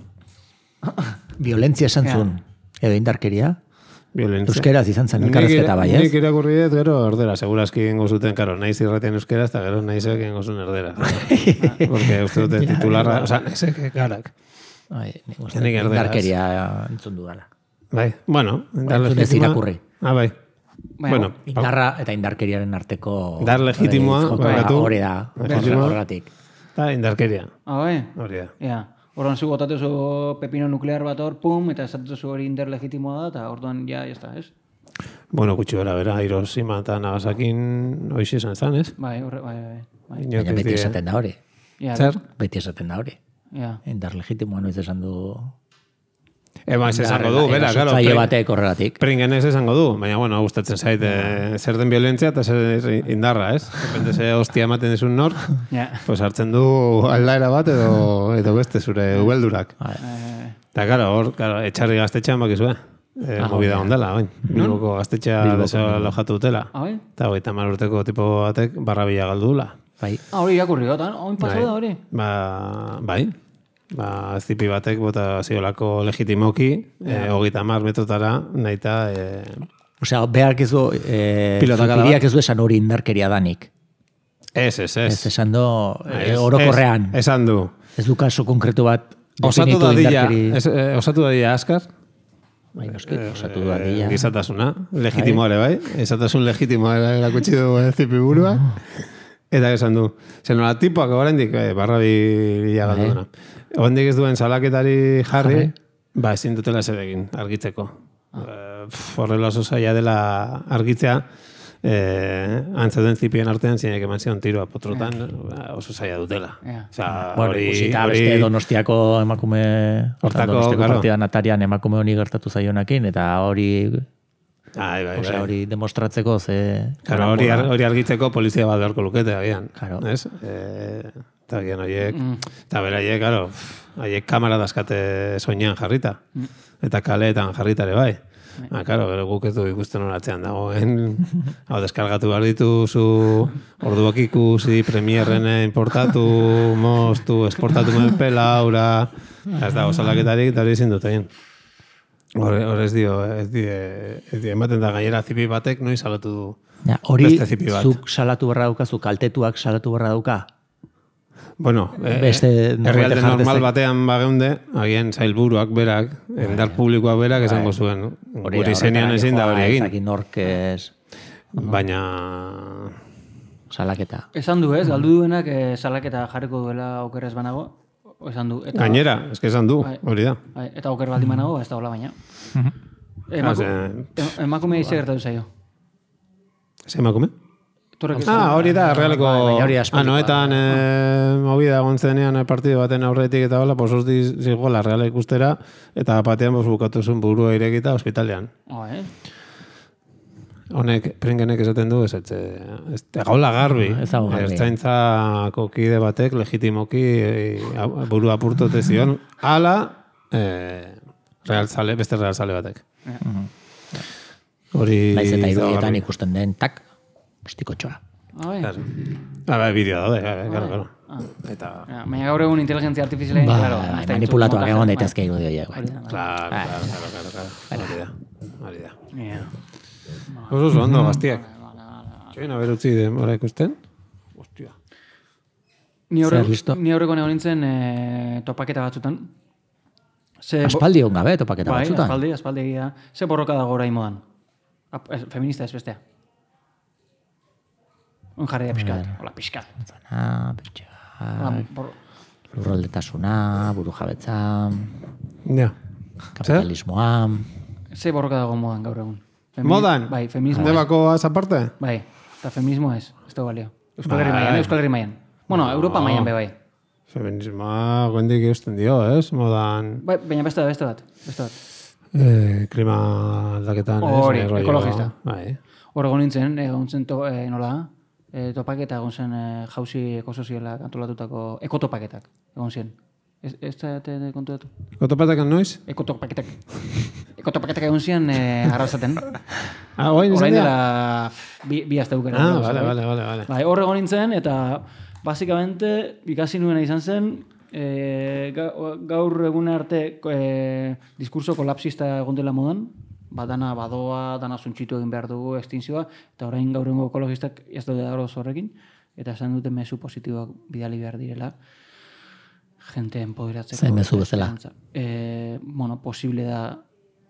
[SPEAKER 3] Violentzia esan zuen, edo indarkeria.
[SPEAKER 2] Violentzia.
[SPEAKER 3] Euskeraz izan zen
[SPEAKER 2] Nik
[SPEAKER 3] elkarrezketa
[SPEAKER 2] ira-
[SPEAKER 3] bai, ez?
[SPEAKER 2] Nik irakurri dut, gero erdera, segurazki egingo zuten, karo, naiz irratian euskeraz, eta gero naizek egingo zuen erdera. Porque uste dute titularra, oza, naizek garak.
[SPEAKER 3] Bai, nik uste,
[SPEAKER 2] Nik erderaz.
[SPEAKER 3] indarkeria entzun dudala.
[SPEAKER 2] Bai, bueno, indar
[SPEAKER 3] entzun ez
[SPEAKER 2] legitimoa.
[SPEAKER 3] irakurri.
[SPEAKER 2] Ah, bai.
[SPEAKER 4] Baina,
[SPEAKER 2] Bueno,
[SPEAKER 3] Indarra eta indarkeriaren arteko...
[SPEAKER 2] Indar legitimoa,
[SPEAKER 3] hori, joko-
[SPEAKER 2] barkatu.
[SPEAKER 3] Hori da,
[SPEAKER 2] Legitimoa.
[SPEAKER 3] horregatik.
[SPEAKER 2] eta indarkeria.
[SPEAKER 4] ah, bai?
[SPEAKER 2] Hori da.
[SPEAKER 4] Ja. Orduan zu botatu zu pepino nuklear bat hor, pum, eta esatu zu hori interlegitimoa da, eta orduan ja, jazta, ez?
[SPEAKER 2] Bueno, gutxi bera, bera, Hiroshima eta Nagasakin hoiz izan zan, ez?
[SPEAKER 4] Bai, horre, bai, bai. bai.
[SPEAKER 2] Inork
[SPEAKER 3] Baina
[SPEAKER 2] ez
[SPEAKER 3] beti
[SPEAKER 2] die-
[SPEAKER 3] esaten da hori.
[SPEAKER 4] Ja,
[SPEAKER 2] Zer?
[SPEAKER 3] Beti esaten da hori.
[SPEAKER 4] Ja.
[SPEAKER 3] Indar legitimoa noiz esan du...
[SPEAKER 2] Eba, ez esango du, bera, claro.
[SPEAKER 3] Zailo
[SPEAKER 2] pre-
[SPEAKER 3] batek horregatik.
[SPEAKER 2] Pringen ez esango du, baina, bueno, gustatzen zait, eh, zer den violentzia eta zer indarra, ez? Depende ze hostia ematen dizun nork,
[SPEAKER 4] Ja.
[SPEAKER 2] pues hartzen du aldaera bat edo, edo beste zure ubeldurak.
[SPEAKER 3] Bai.
[SPEAKER 4] Eh,
[SPEAKER 2] Eta, claro, hor, claro, etxarri gaztetxean bakizue. E,
[SPEAKER 3] Ah,
[SPEAKER 2] movida
[SPEAKER 3] hori da.
[SPEAKER 2] ondela, oin. Bilboko gaztetxea
[SPEAKER 3] Bilboko,
[SPEAKER 2] desalojatu dutela.
[SPEAKER 4] ah, bai?
[SPEAKER 2] Eta hogeita hamar urteko tipo batek barra bila galdula.
[SPEAKER 3] Bai.
[SPEAKER 4] Ah, hori irakurri gotan, hori pasau da hori.
[SPEAKER 2] Ba, bai. Ba, zipi batek bota ziolako legitimoki, eh, hogeita hamar metrotara, nahita, eh,
[SPEAKER 3] Osea, behar kezu, eh,
[SPEAKER 2] Pilotakada bat.
[SPEAKER 3] zupiriak ez du esan hori indarkeria danik.
[SPEAKER 2] ez, ez, ez.
[SPEAKER 3] Ez esan do, eh,
[SPEAKER 2] Ez,
[SPEAKER 3] orokorrean.
[SPEAKER 2] ez, esan du.
[SPEAKER 3] Ez du kaso konkretu bat
[SPEAKER 2] Osatu
[SPEAKER 3] definitu
[SPEAKER 2] dadila,
[SPEAKER 3] indarkeri.
[SPEAKER 2] ez, eh, osatu dadila askar,
[SPEAKER 3] Bai, noski, osatu dadila.
[SPEAKER 2] eh, gizatasuna, legitimoa ere bai, ezatasun legitimoa ere erakutsi du eh, zipi burua. Eta esan du, zen nola tipoak oraindik eh, barra bila galdu dena. Oraindik ez duen salaketari jarri,
[SPEAKER 3] Jarri.
[SPEAKER 2] ba ezin dutela zer egin argitzeko. Eh, pff, Horrela oso zaila dela argitzea, eh, antzaden zipien artean zinek eman zion tiroa potrotan, ba, oso zaila dutela.
[SPEAKER 4] Ja.
[SPEAKER 2] Osea,
[SPEAKER 3] Bueno,
[SPEAKER 2] hori,
[SPEAKER 3] ikusita
[SPEAKER 2] hori-
[SPEAKER 3] beste Donostiako emakume,
[SPEAKER 2] Hortako,
[SPEAKER 3] Donostiako
[SPEAKER 2] claro.
[SPEAKER 3] partidan atarian emakume honi gertatu zaionakin, eta hori,
[SPEAKER 2] Ai, bai,
[SPEAKER 3] osea,
[SPEAKER 2] bai.
[SPEAKER 3] hori demostratzeko ze...
[SPEAKER 2] Claro, hori, ar- hori argitzeko polizia bat beharko lukete, agian.
[SPEAKER 3] Claro.
[SPEAKER 2] Ez? Eh, eta agian horiek, eta beraiek, claro, pff, haiek kamera daskate soinean jarrita. Eta kaleetan jarritare bai. Ah, claro, gero guk ez du ikusten horatzean dagoen. Hau, deskargatu behar dituzu, orduak ikusi, premierren importatu, moztu, esportatu menpela, aura, ez dago salaketarik, eta hori ezin dut egin. Hor ez dio, ez die, ez die, ematen da gainera zipi batek noiz salatu du.
[SPEAKER 3] Ja, hori
[SPEAKER 2] beste zipi bat.
[SPEAKER 3] zuk salatu berra dauka, zuk kaltetuak salatu berra dauka.
[SPEAKER 2] Bueno, eh,
[SPEAKER 3] Beste
[SPEAKER 2] herrialde
[SPEAKER 3] norbaitek
[SPEAKER 2] normal
[SPEAKER 3] jardezek.
[SPEAKER 2] batean bageunde, agian zailburuak berak, endar publikoak berak esango zuen.
[SPEAKER 3] Hori
[SPEAKER 2] Guri zenean ezin da hori egin.
[SPEAKER 3] Ezagin nork ez
[SPEAKER 2] Baina...
[SPEAKER 3] salaketa.
[SPEAKER 4] Esan du, ez? Galdu duenak eh, salaketa jarriko duela okerrez banago. Esan du. Eta,
[SPEAKER 2] Gainera, eske esan du,
[SPEAKER 4] Bai.
[SPEAKER 2] hori da.
[SPEAKER 4] Bai, eta oker baldin banago, ez da hola baina.
[SPEAKER 2] Ah,
[SPEAKER 4] Emaku,
[SPEAKER 2] ze-
[SPEAKER 4] em- emakumea ize gertatu zaio.
[SPEAKER 2] Ze emakume?
[SPEAKER 4] Torrek ez
[SPEAKER 2] Ah, hori da, realeko...
[SPEAKER 3] baina hori aspaldikoa.
[SPEAKER 2] Anoetan, eh, movida egon zenean eh, partidu baten aurretik eta hola, pues horti zigoela reala ikustera, eta batean pues, bukatu zuen burua irekita ospitalean.
[SPEAKER 4] Oh, eh?
[SPEAKER 2] Honek, prengenek esaten du, ez etxe, ez gaula garbi.
[SPEAKER 3] Ez dago garbi.
[SPEAKER 2] Ertzaintzako kide batek, legitimoki, e, burua apurtote zion, ala, e, realzale, beste realzale batek. Hori...
[SPEAKER 3] Naiz eta
[SPEAKER 2] ez dago
[SPEAKER 3] irudietan
[SPEAKER 2] garbi.
[SPEAKER 3] ikusten den, tak, postikotxoa.
[SPEAKER 4] Ah, bai.
[SPEAKER 2] Claro. Ah, bai, bideo daude, bai, claro, claro. Eta...
[SPEAKER 4] Ja, baina gaur egun inteligentzia artifizialen,
[SPEAKER 3] Ba,
[SPEAKER 4] claro.
[SPEAKER 3] bai,
[SPEAKER 4] ez da
[SPEAKER 3] manipulatuak
[SPEAKER 4] montaje,
[SPEAKER 3] egon
[SPEAKER 4] bai.
[SPEAKER 3] daitezke irudi horiek. bai.
[SPEAKER 4] Hori da, bai.
[SPEAKER 2] Claro, claro, claro, claro, claro. Hori da, hori da.
[SPEAKER 4] Ja.
[SPEAKER 2] Oso oso ondo, gaztiak. Txoin, haber utzi denbora ikusten? Ostia.
[SPEAKER 4] Ni
[SPEAKER 3] Zer,
[SPEAKER 4] aurreko,
[SPEAKER 3] listo?
[SPEAKER 4] ni aurreko nago nintzen eh, topaketa batzutan. Ze, bo-
[SPEAKER 3] Aspaldi hon gabe, topaketa
[SPEAKER 4] bai,
[SPEAKER 3] batzutan.
[SPEAKER 4] aspaldi, aspaldi egia. Ze borroka dago orain modan. Ap- ez, feminista ez bestea. Un jarri da pixkat. Hola, pixkat.
[SPEAKER 3] Ah, pentsa,
[SPEAKER 4] Hola, bor-
[SPEAKER 3] lurraldetasuna, buru jabetza,
[SPEAKER 2] Ja.
[SPEAKER 3] kapitalismoa.
[SPEAKER 4] Ze borroka dago modan gaur egun. Femi-
[SPEAKER 2] Modan?
[SPEAKER 4] Bai, feminismo ez.
[SPEAKER 2] Debakoaz aparte?
[SPEAKER 4] Bai, eta feminismo ez. Ez da balio. Euskal
[SPEAKER 2] Bai.
[SPEAKER 4] Herri mailan, Euskal Herri mailan. Bueno, Europa mailan be bai.
[SPEAKER 2] Feminismoa goendik eusten dio, ez? Modan...
[SPEAKER 4] Bai, baina beste bat, beste bat. Beste bat.
[SPEAKER 2] Eh, klima aldaketan, ez?
[SPEAKER 4] Hori,
[SPEAKER 2] Eh, rollo-
[SPEAKER 4] ekologista.
[SPEAKER 2] Bai.
[SPEAKER 4] Hor egon nintzen, egon zen to, e, nola, e, topaketa egon zen e, jauzi ekosozialak antolatutako, ekotopaketak egon ziren. Ez, ez da te kontutatu?
[SPEAKER 2] Kotopatak noiz?
[SPEAKER 4] Ekotopaketak. Ekotopaketak egon ziren e, arrasaten.
[SPEAKER 2] Ah, oain izan
[SPEAKER 4] Orain
[SPEAKER 2] dira?
[SPEAKER 4] dela pff, bi, bi aste bukera.
[SPEAKER 2] Ah, vale, vale, vale, vale.
[SPEAKER 4] Bai, hor egon nintzen, eta basikamente ikasi nuena izan zen, e, ga- gaur egun arte e, diskurso kolapsista egon dela modan, ba, dana badoa, dana zuntxitu egin behar dugu, extinzioa, eta orain gaur egungo ekologistak ez daude ados horrekin, eta esan dute mezu positiboak bidali behar direla, jente empoderatzeko.
[SPEAKER 3] Zein mezu bezala?
[SPEAKER 4] E, bueno, posible da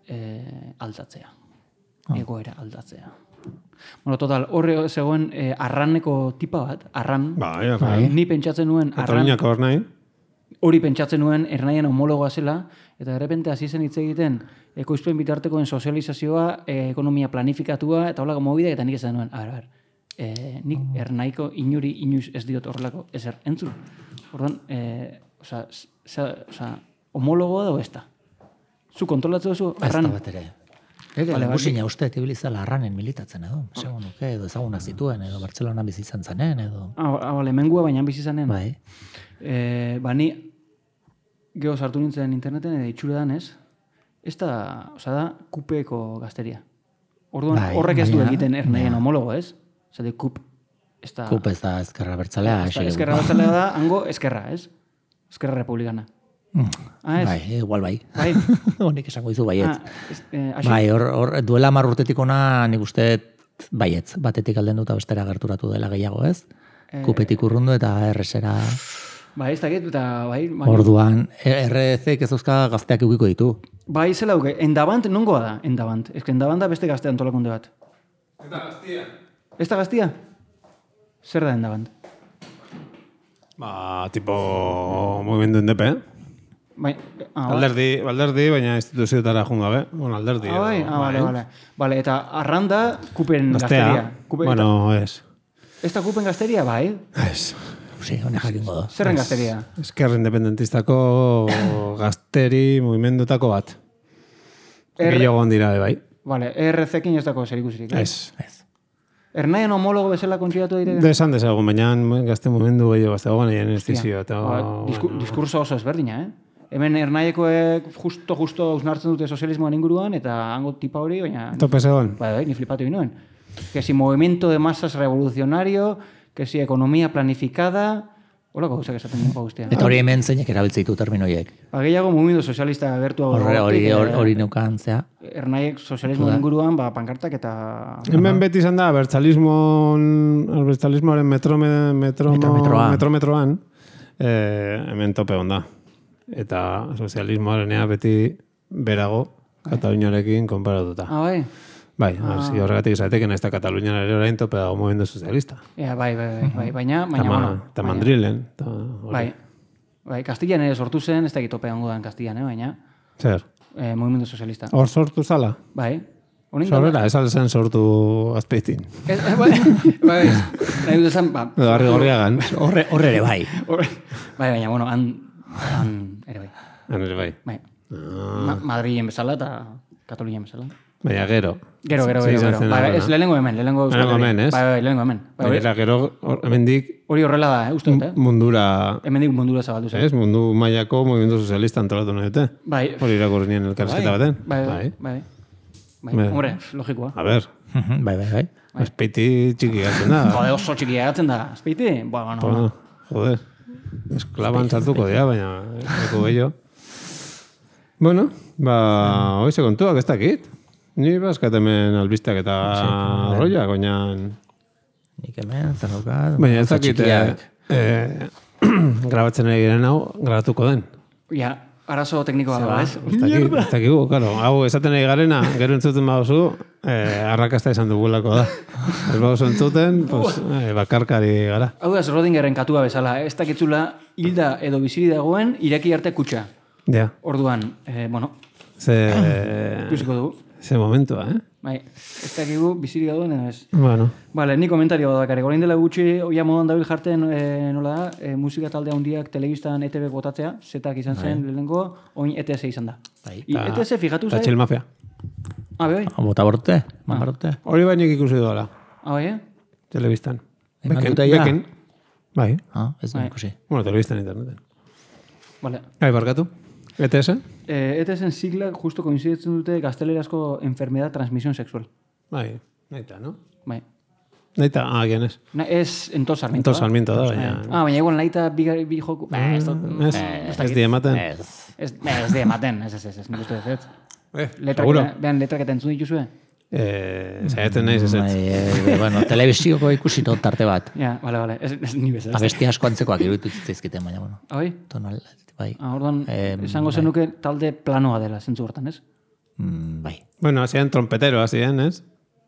[SPEAKER 4] e, aldatzea. Egoera aldatzea. Bueno, total, horre zegoen eh, arraneko tipa bat, arran,
[SPEAKER 2] Bai, bai.
[SPEAKER 4] ni pentsatzen nuen arran,
[SPEAKER 2] Kataluniako hor nahi?
[SPEAKER 4] hori pentsatzen nuen ernaien homologoa zela, eta de repente hasi zen hitz egiten ekoizpen bitartekoen sozializazioa, eh, ekonomia planifikatua, eta holako mobideak, eta nik esan nuen, a ber, a ber, eh, nik ernaiko inuri inoiz ez diot horrelako ezer entzun. Orduan, eh, oza, oza, homologoa dago ez da. Zu kontrolatzen duzu,
[SPEAKER 3] Ez da
[SPEAKER 4] arran,
[SPEAKER 3] bat ere. Ere,
[SPEAKER 4] Vale,
[SPEAKER 3] guzina uste, tibilizala arranen militatzen edo. Segun nuke, edo ezagunak zituen, edo Bartzelona bizi izan zanen, edo...
[SPEAKER 4] ah, ah, bale, mengua baina bizi zanen.
[SPEAKER 3] Bai.
[SPEAKER 4] E, ba, ni geho sartu nintzen interneten, edo itxura danez, ez da, oza da, kupeko gazteria. Orduan,
[SPEAKER 3] Bai,
[SPEAKER 4] horrek ez du
[SPEAKER 3] baina-
[SPEAKER 4] egiten ernaien homologo, ez? Zade, kup, ez da...
[SPEAKER 3] Kup ez da ezkerra bertzalea.
[SPEAKER 4] ez da,
[SPEAKER 3] hasi-
[SPEAKER 4] ezkerra batzalea da, hango ezkerra, ez? Ezkerra republikana. Ah, ez?
[SPEAKER 3] Bai, igual bai.
[SPEAKER 4] Bai.
[SPEAKER 3] Honik esango dizu baietz.
[SPEAKER 4] Ah, ez, eh, asi-
[SPEAKER 3] Bai, hor, hor duela hamar urtetik ona nik uste baietz. Batetik alden dut bestera gerturatu dela gehiago, ez?
[SPEAKER 4] Eh,
[SPEAKER 3] Kupetik urrundu eta erresera...
[SPEAKER 4] Bai, ez dakit, eta bai... baina-
[SPEAKER 3] Orduan, R Z ez dauzka gazteak eukiko ditu.
[SPEAKER 4] Bai, zela duke, endabant nongoa da, endabant. Ez que endabant da beste gazte antolakunde bat.
[SPEAKER 2] Eta gaztia.
[SPEAKER 4] Ez da gaztia? Zer da endabant?
[SPEAKER 2] Ba, tipo, movimendu indepe, eh?
[SPEAKER 4] Bai, ah, bai.
[SPEAKER 2] Alderdi, alderdi, baina instituzioetara jun gabe. Bueno, alderdi.
[SPEAKER 4] Ah, bai,
[SPEAKER 2] edo,
[SPEAKER 4] ah, vale, vale. Vale, eta arranda kupen
[SPEAKER 2] Gaztea.
[SPEAKER 4] gazteria. Kupe,
[SPEAKER 2] Bueno, ez.
[SPEAKER 4] Ez da kupen gazteria, bai?
[SPEAKER 2] Ez.
[SPEAKER 3] Sí, honek jakingo da.
[SPEAKER 4] Zerren gazteria?
[SPEAKER 2] Ezker independentistako gazteri mugimendutako bat.
[SPEAKER 4] R-
[SPEAKER 2] Gehiago ondira, bai.
[SPEAKER 4] Vale, E R C-kin ez dako zer ikusirik. eh?
[SPEAKER 2] Ez.
[SPEAKER 3] Ez.
[SPEAKER 4] Ernaien homologo bezala kontsidatu dire?
[SPEAKER 2] Desan dezagun, baina gazte mugimendu gehiago gazte gogan egin estizio. Eta...
[SPEAKER 4] Ba, disku, diskurso oso ezberdina, eh? hemen ernaieko justo-justo usnartzen dute sozialismoan inguruan, eta hango tipa hori, baina...
[SPEAKER 2] Tope zegoen.
[SPEAKER 4] Bai, bai, ni flipatu inoen. Que si movimiento de masas revolucionario, que si economía planificada... Horako gauzak esaten dut guztia.
[SPEAKER 3] Eta hori hemen zeinek erabiltzen ditu terminoiek.
[SPEAKER 4] Ba, gehiago mugimendu sozialista agertu
[SPEAKER 3] Horre hori hori neukan zea.
[SPEAKER 4] Ernaiek sozialismo inguruan, ba, pankartak eta...
[SPEAKER 2] Hemen beti izan da, abertzalismoaren metrome, metromo,
[SPEAKER 3] Metrometroa.
[SPEAKER 2] metrometroan, eh, hemen tope onda. Eta sozialismoarenea beti berago, Kataluniarekin konparatuta.
[SPEAKER 4] Ah, bai?
[SPEAKER 2] Bai, ah. horregatik izateken ez da Katalunian ere orain tope dago mugimendu sozialista.
[SPEAKER 4] Ja, bai, bai, bai, bai, baina... baina
[SPEAKER 2] Eta
[SPEAKER 4] bueno,
[SPEAKER 2] ta Mandrilen. Ta,
[SPEAKER 4] bai, bai, Kastillan ere sortu zen, ez da tope hongo dan Kastillan, eh, baina...
[SPEAKER 2] Zer?
[SPEAKER 4] Eh, movimendu sozialista.
[SPEAKER 2] Hor sortu zala?
[SPEAKER 4] Bai. Honin
[SPEAKER 2] Sorrera, ez alzen sortu azpeitin.
[SPEAKER 4] Ez, bai, bai, nahi dut esan, ba...
[SPEAKER 2] Edo harri gorriagan.
[SPEAKER 3] Horre, horre ere bai.
[SPEAKER 4] Bai, baina, bueno, han, han, ere bai.
[SPEAKER 2] Han ere bai.
[SPEAKER 4] Bai. Ma Madrilen bezala eta Katalunian bezala.
[SPEAKER 2] Baina gero.
[SPEAKER 4] Gero, gero, gero, gero. Bai, ez lehenengo hemen, lehenengo Euskal
[SPEAKER 2] Lehenengo
[SPEAKER 4] Herri.
[SPEAKER 2] hemen, ez?
[SPEAKER 4] Bai, bai, lehenengo hemen. Bai, hori-
[SPEAKER 2] Baina gero, hor- hemendik
[SPEAKER 4] hori horrela da, eh, uste dut, eh?
[SPEAKER 2] mundura,
[SPEAKER 4] Hemendik mundura zabaldu zen.
[SPEAKER 2] ez, mundu mailako mugimendu sozialista antolatu nahi dute.
[SPEAKER 4] Bai,
[SPEAKER 2] Hori irakurri nien elkarrizketa baten.
[SPEAKER 4] bai, bai, bai. Bai,
[SPEAKER 2] Bai.
[SPEAKER 4] hombre, logikoa.
[SPEAKER 2] A ber,
[SPEAKER 3] Bai, bai, bai.
[SPEAKER 2] espeiti txiki gatzen da.
[SPEAKER 4] Jode, oso txikia gatzen da, azpeiti? Ba, bueno,
[SPEAKER 2] Bueno, joder. Esklaban sartuko dira, baina eko bello. Bueno, ba, hoize kontuak ez dakit. Ni bazkat hemen albisteak eta roiak, oinan...
[SPEAKER 3] Nik hemen, zer daukat.
[SPEAKER 2] Baina ez
[SPEAKER 3] gauza
[SPEAKER 2] dakit,
[SPEAKER 3] txikiak.
[SPEAKER 2] eh, eh, grabatzen ari giren hau, grabatuko den.
[SPEAKER 4] ja, arazo teknikoa da, ez?
[SPEAKER 2] Ez dakit, ez dakigu, claro. Hau esaten ari garena, gero entzuten baduzu, eh, arrakasta izan dugulako da. Ez baduzu entzuten, pues, eh, bakarkari gara.
[SPEAKER 4] Hau da, Schrödingeren katua bezala, ez dakitzula hilda edo biziri dagoen ireki arte kutxa.
[SPEAKER 2] Ja,
[SPEAKER 4] Orduan, eh, bueno,
[SPEAKER 2] ze,
[SPEAKER 4] ikusiko dugu.
[SPEAKER 2] ze momentua, eh?
[SPEAKER 4] Bai, ez dakigu biziri dagoen edo ez.
[SPEAKER 2] Bueno,
[SPEAKER 4] Vale, ni komentario bat dakarek. Orain dela gutxi, oia modan dabil jarten, e, nola da, e, musika talde handiak telebistan E T B botatzea, zetak izan zen, lehenengo, oin E T S izan da.
[SPEAKER 3] Bai.
[SPEAKER 4] I E T S, fijatu
[SPEAKER 2] eta
[SPEAKER 4] zait...
[SPEAKER 2] txil mafia.
[SPEAKER 4] Ah, bai, bai.
[SPEAKER 3] Bota borte, man borte.
[SPEAKER 2] Hori bainik ikusi doala,
[SPEAKER 4] Ah, bai, eh?
[SPEAKER 2] telebistan.
[SPEAKER 3] Eman
[SPEAKER 2] Beken,
[SPEAKER 3] dute ja?
[SPEAKER 2] beken. Bai,
[SPEAKER 3] Ah, ez da
[SPEAKER 4] Bai.
[SPEAKER 3] ikusi.
[SPEAKER 2] bueno, telebistan interneten.
[SPEAKER 4] Vale.
[SPEAKER 2] Gai, barkatu? E T S?
[SPEAKER 4] E, E T S-en siglak justo koinziditzen dute gaztelerazko enfermedad transmisión sexual.
[SPEAKER 2] Bai, naita, no?
[SPEAKER 4] Bai.
[SPEAKER 2] Naita, ah, gian ez.
[SPEAKER 4] Na, ez Entor Sarmiento.
[SPEAKER 2] Entor Sarmiento da, baina...
[SPEAKER 4] Ah, baina igual naita bi, bi joku... Ba, ez dut...
[SPEAKER 2] Ez,
[SPEAKER 4] eh,
[SPEAKER 2] ez di ematen.
[SPEAKER 3] Ez.
[SPEAKER 4] Ez, ba, ez di ematen, ez, ez, ez, ez, nik uste dut, ez.
[SPEAKER 2] Eh,
[SPEAKER 4] Letrak,
[SPEAKER 2] seguro.
[SPEAKER 4] behan letrak eta entzun dituzue?
[SPEAKER 2] Eh, Zaiatzen naiz ez ez.
[SPEAKER 3] Bai, eh, bueno, telebizioko ikusi tot tarte bat.
[SPEAKER 4] Ja, bale, bale, ez, ez ni bezala.
[SPEAKER 3] Abesti asko antzekoak iruditu zitzaizkiten, baina, bueno.
[SPEAKER 4] Ah, bai?
[SPEAKER 3] Tonal, bai.
[SPEAKER 4] Ah, orduan,
[SPEAKER 3] Em,
[SPEAKER 4] esango zenuke talde planoa dela, zentzu hortan, ez?
[SPEAKER 3] Mm, bai.
[SPEAKER 2] Bueno, hasian trompetero hasien, ez?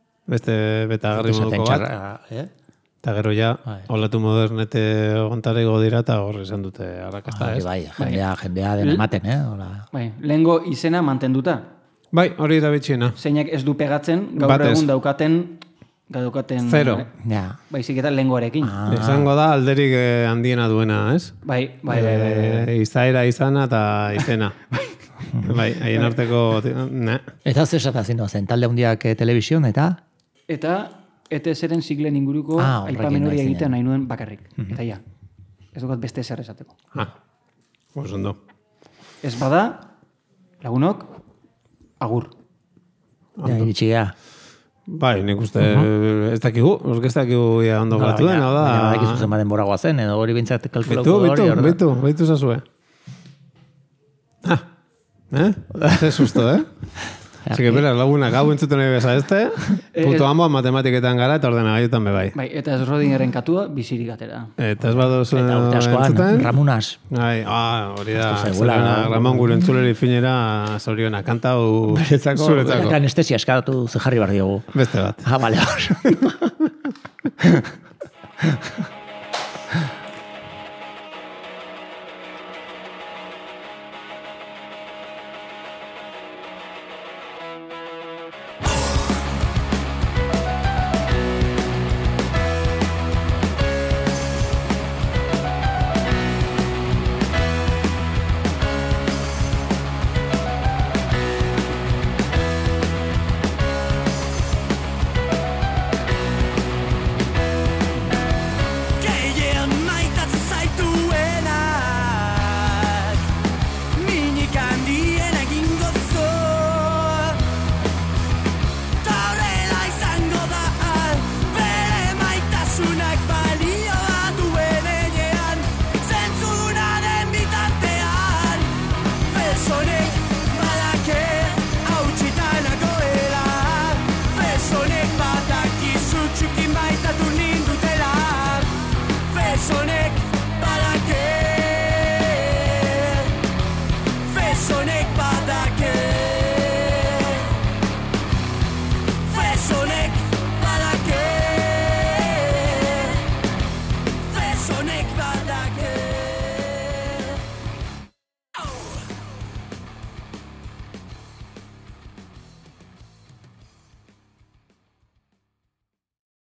[SPEAKER 2] Beste betagarri
[SPEAKER 3] Esaten
[SPEAKER 2] moduko bat.
[SPEAKER 3] txarra, eh?
[SPEAKER 2] Eta gero ja,
[SPEAKER 3] Bai.
[SPEAKER 2] olatu modernete ontarego dira eta hor izan dute arrakasta,
[SPEAKER 3] Bai,
[SPEAKER 2] ez?
[SPEAKER 3] bai, jendea, jendea den ematen, eh? Hola.
[SPEAKER 4] Bai, lehengo izena mantenduta.
[SPEAKER 2] Bai, hori da bitxiena.
[SPEAKER 4] Zeinak ez du pegatzen, gaur
[SPEAKER 2] Batez.
[SPEAKER 4] egun daukaten, daukaten...
[SPEAKER 2] Zero.
[SPEAKER 3] Ja.
[SPEAKER 4] Baizik eta lehengoarekin.
[SPEAKER 3] Ah.
[SPEAKER 2] Izango da alderik eh, handiena duena, ez?
[SPEAKER 4] Bai, bai, bai, bai.
[SPEAKER 2] Eh, izaera izana eta izena. bai, haien arteko... Ne.
[SPEAKER 3] Eta zer esatazin zen, talde handiak eh, telebizion, eta...
[SPEAKER 4] Eta E T S-eren siglen inguruko
[SPEAKER 3] Ah, horrekin
[SPEAKER 4] aipamen hori
[SPEAKER 3] nahi zinen.
[SPEAKER 4] egiten nahi nuen bakarrik. Eta ja, ez dukat beste ezer esateko.
[SPEAKER 2] Ah, pues ondo.
[SPEAKER 4] Ez bada, lagunok, agur.
[SPEAKER 3] Ja, iritsi gea.
[SPEAKER 2] Bai, nik uste ez dakigu, ez dakigu ja ondo gratu den, hau da...
[SPEAKER 3] Baina badakizu zenba denbora guazen, edo hori bintzat
[SPEAKER 2] Bitu,
[SPEAKER 3] kalkulauko
[SPEAKER 2] bitu,
[SPEAKER 3] hori. orduan.
[SPEAKER 2] bitu, bitu zazue. Ah, eh? Ze susto, eh? Así que, beraz, lagunak hau entzuten nahi beza este, puto amoa matematiketan gara eta ordenagailutan be bai.
[SPEAKER 4] Bai, eta ez Schrödingeren katua bizirik atera.
[SPEAKER 2] Eta ez badozu
[SPEAKER 3] Eta urte askoan,
[SPEAKER 2] entzuten?
[SPEAKER 3] Ramunas.
[SPEAKER 2] Bai, ah, hori da,
[SPEAKER 3] Esto zaigula.
[SPEAKER 2] zoriona, Ramon gure entzuleri finera zoriona, kanta hau
[SPEAKER 3] Zuretzako,
[SPEAKER 2] zuretzako.
[SPEAKER 3] anestesia eskatu ze jarri bar diogu.
[SPEAKER 2] Beste bat.
[SPEAKER 3] Ah, bale.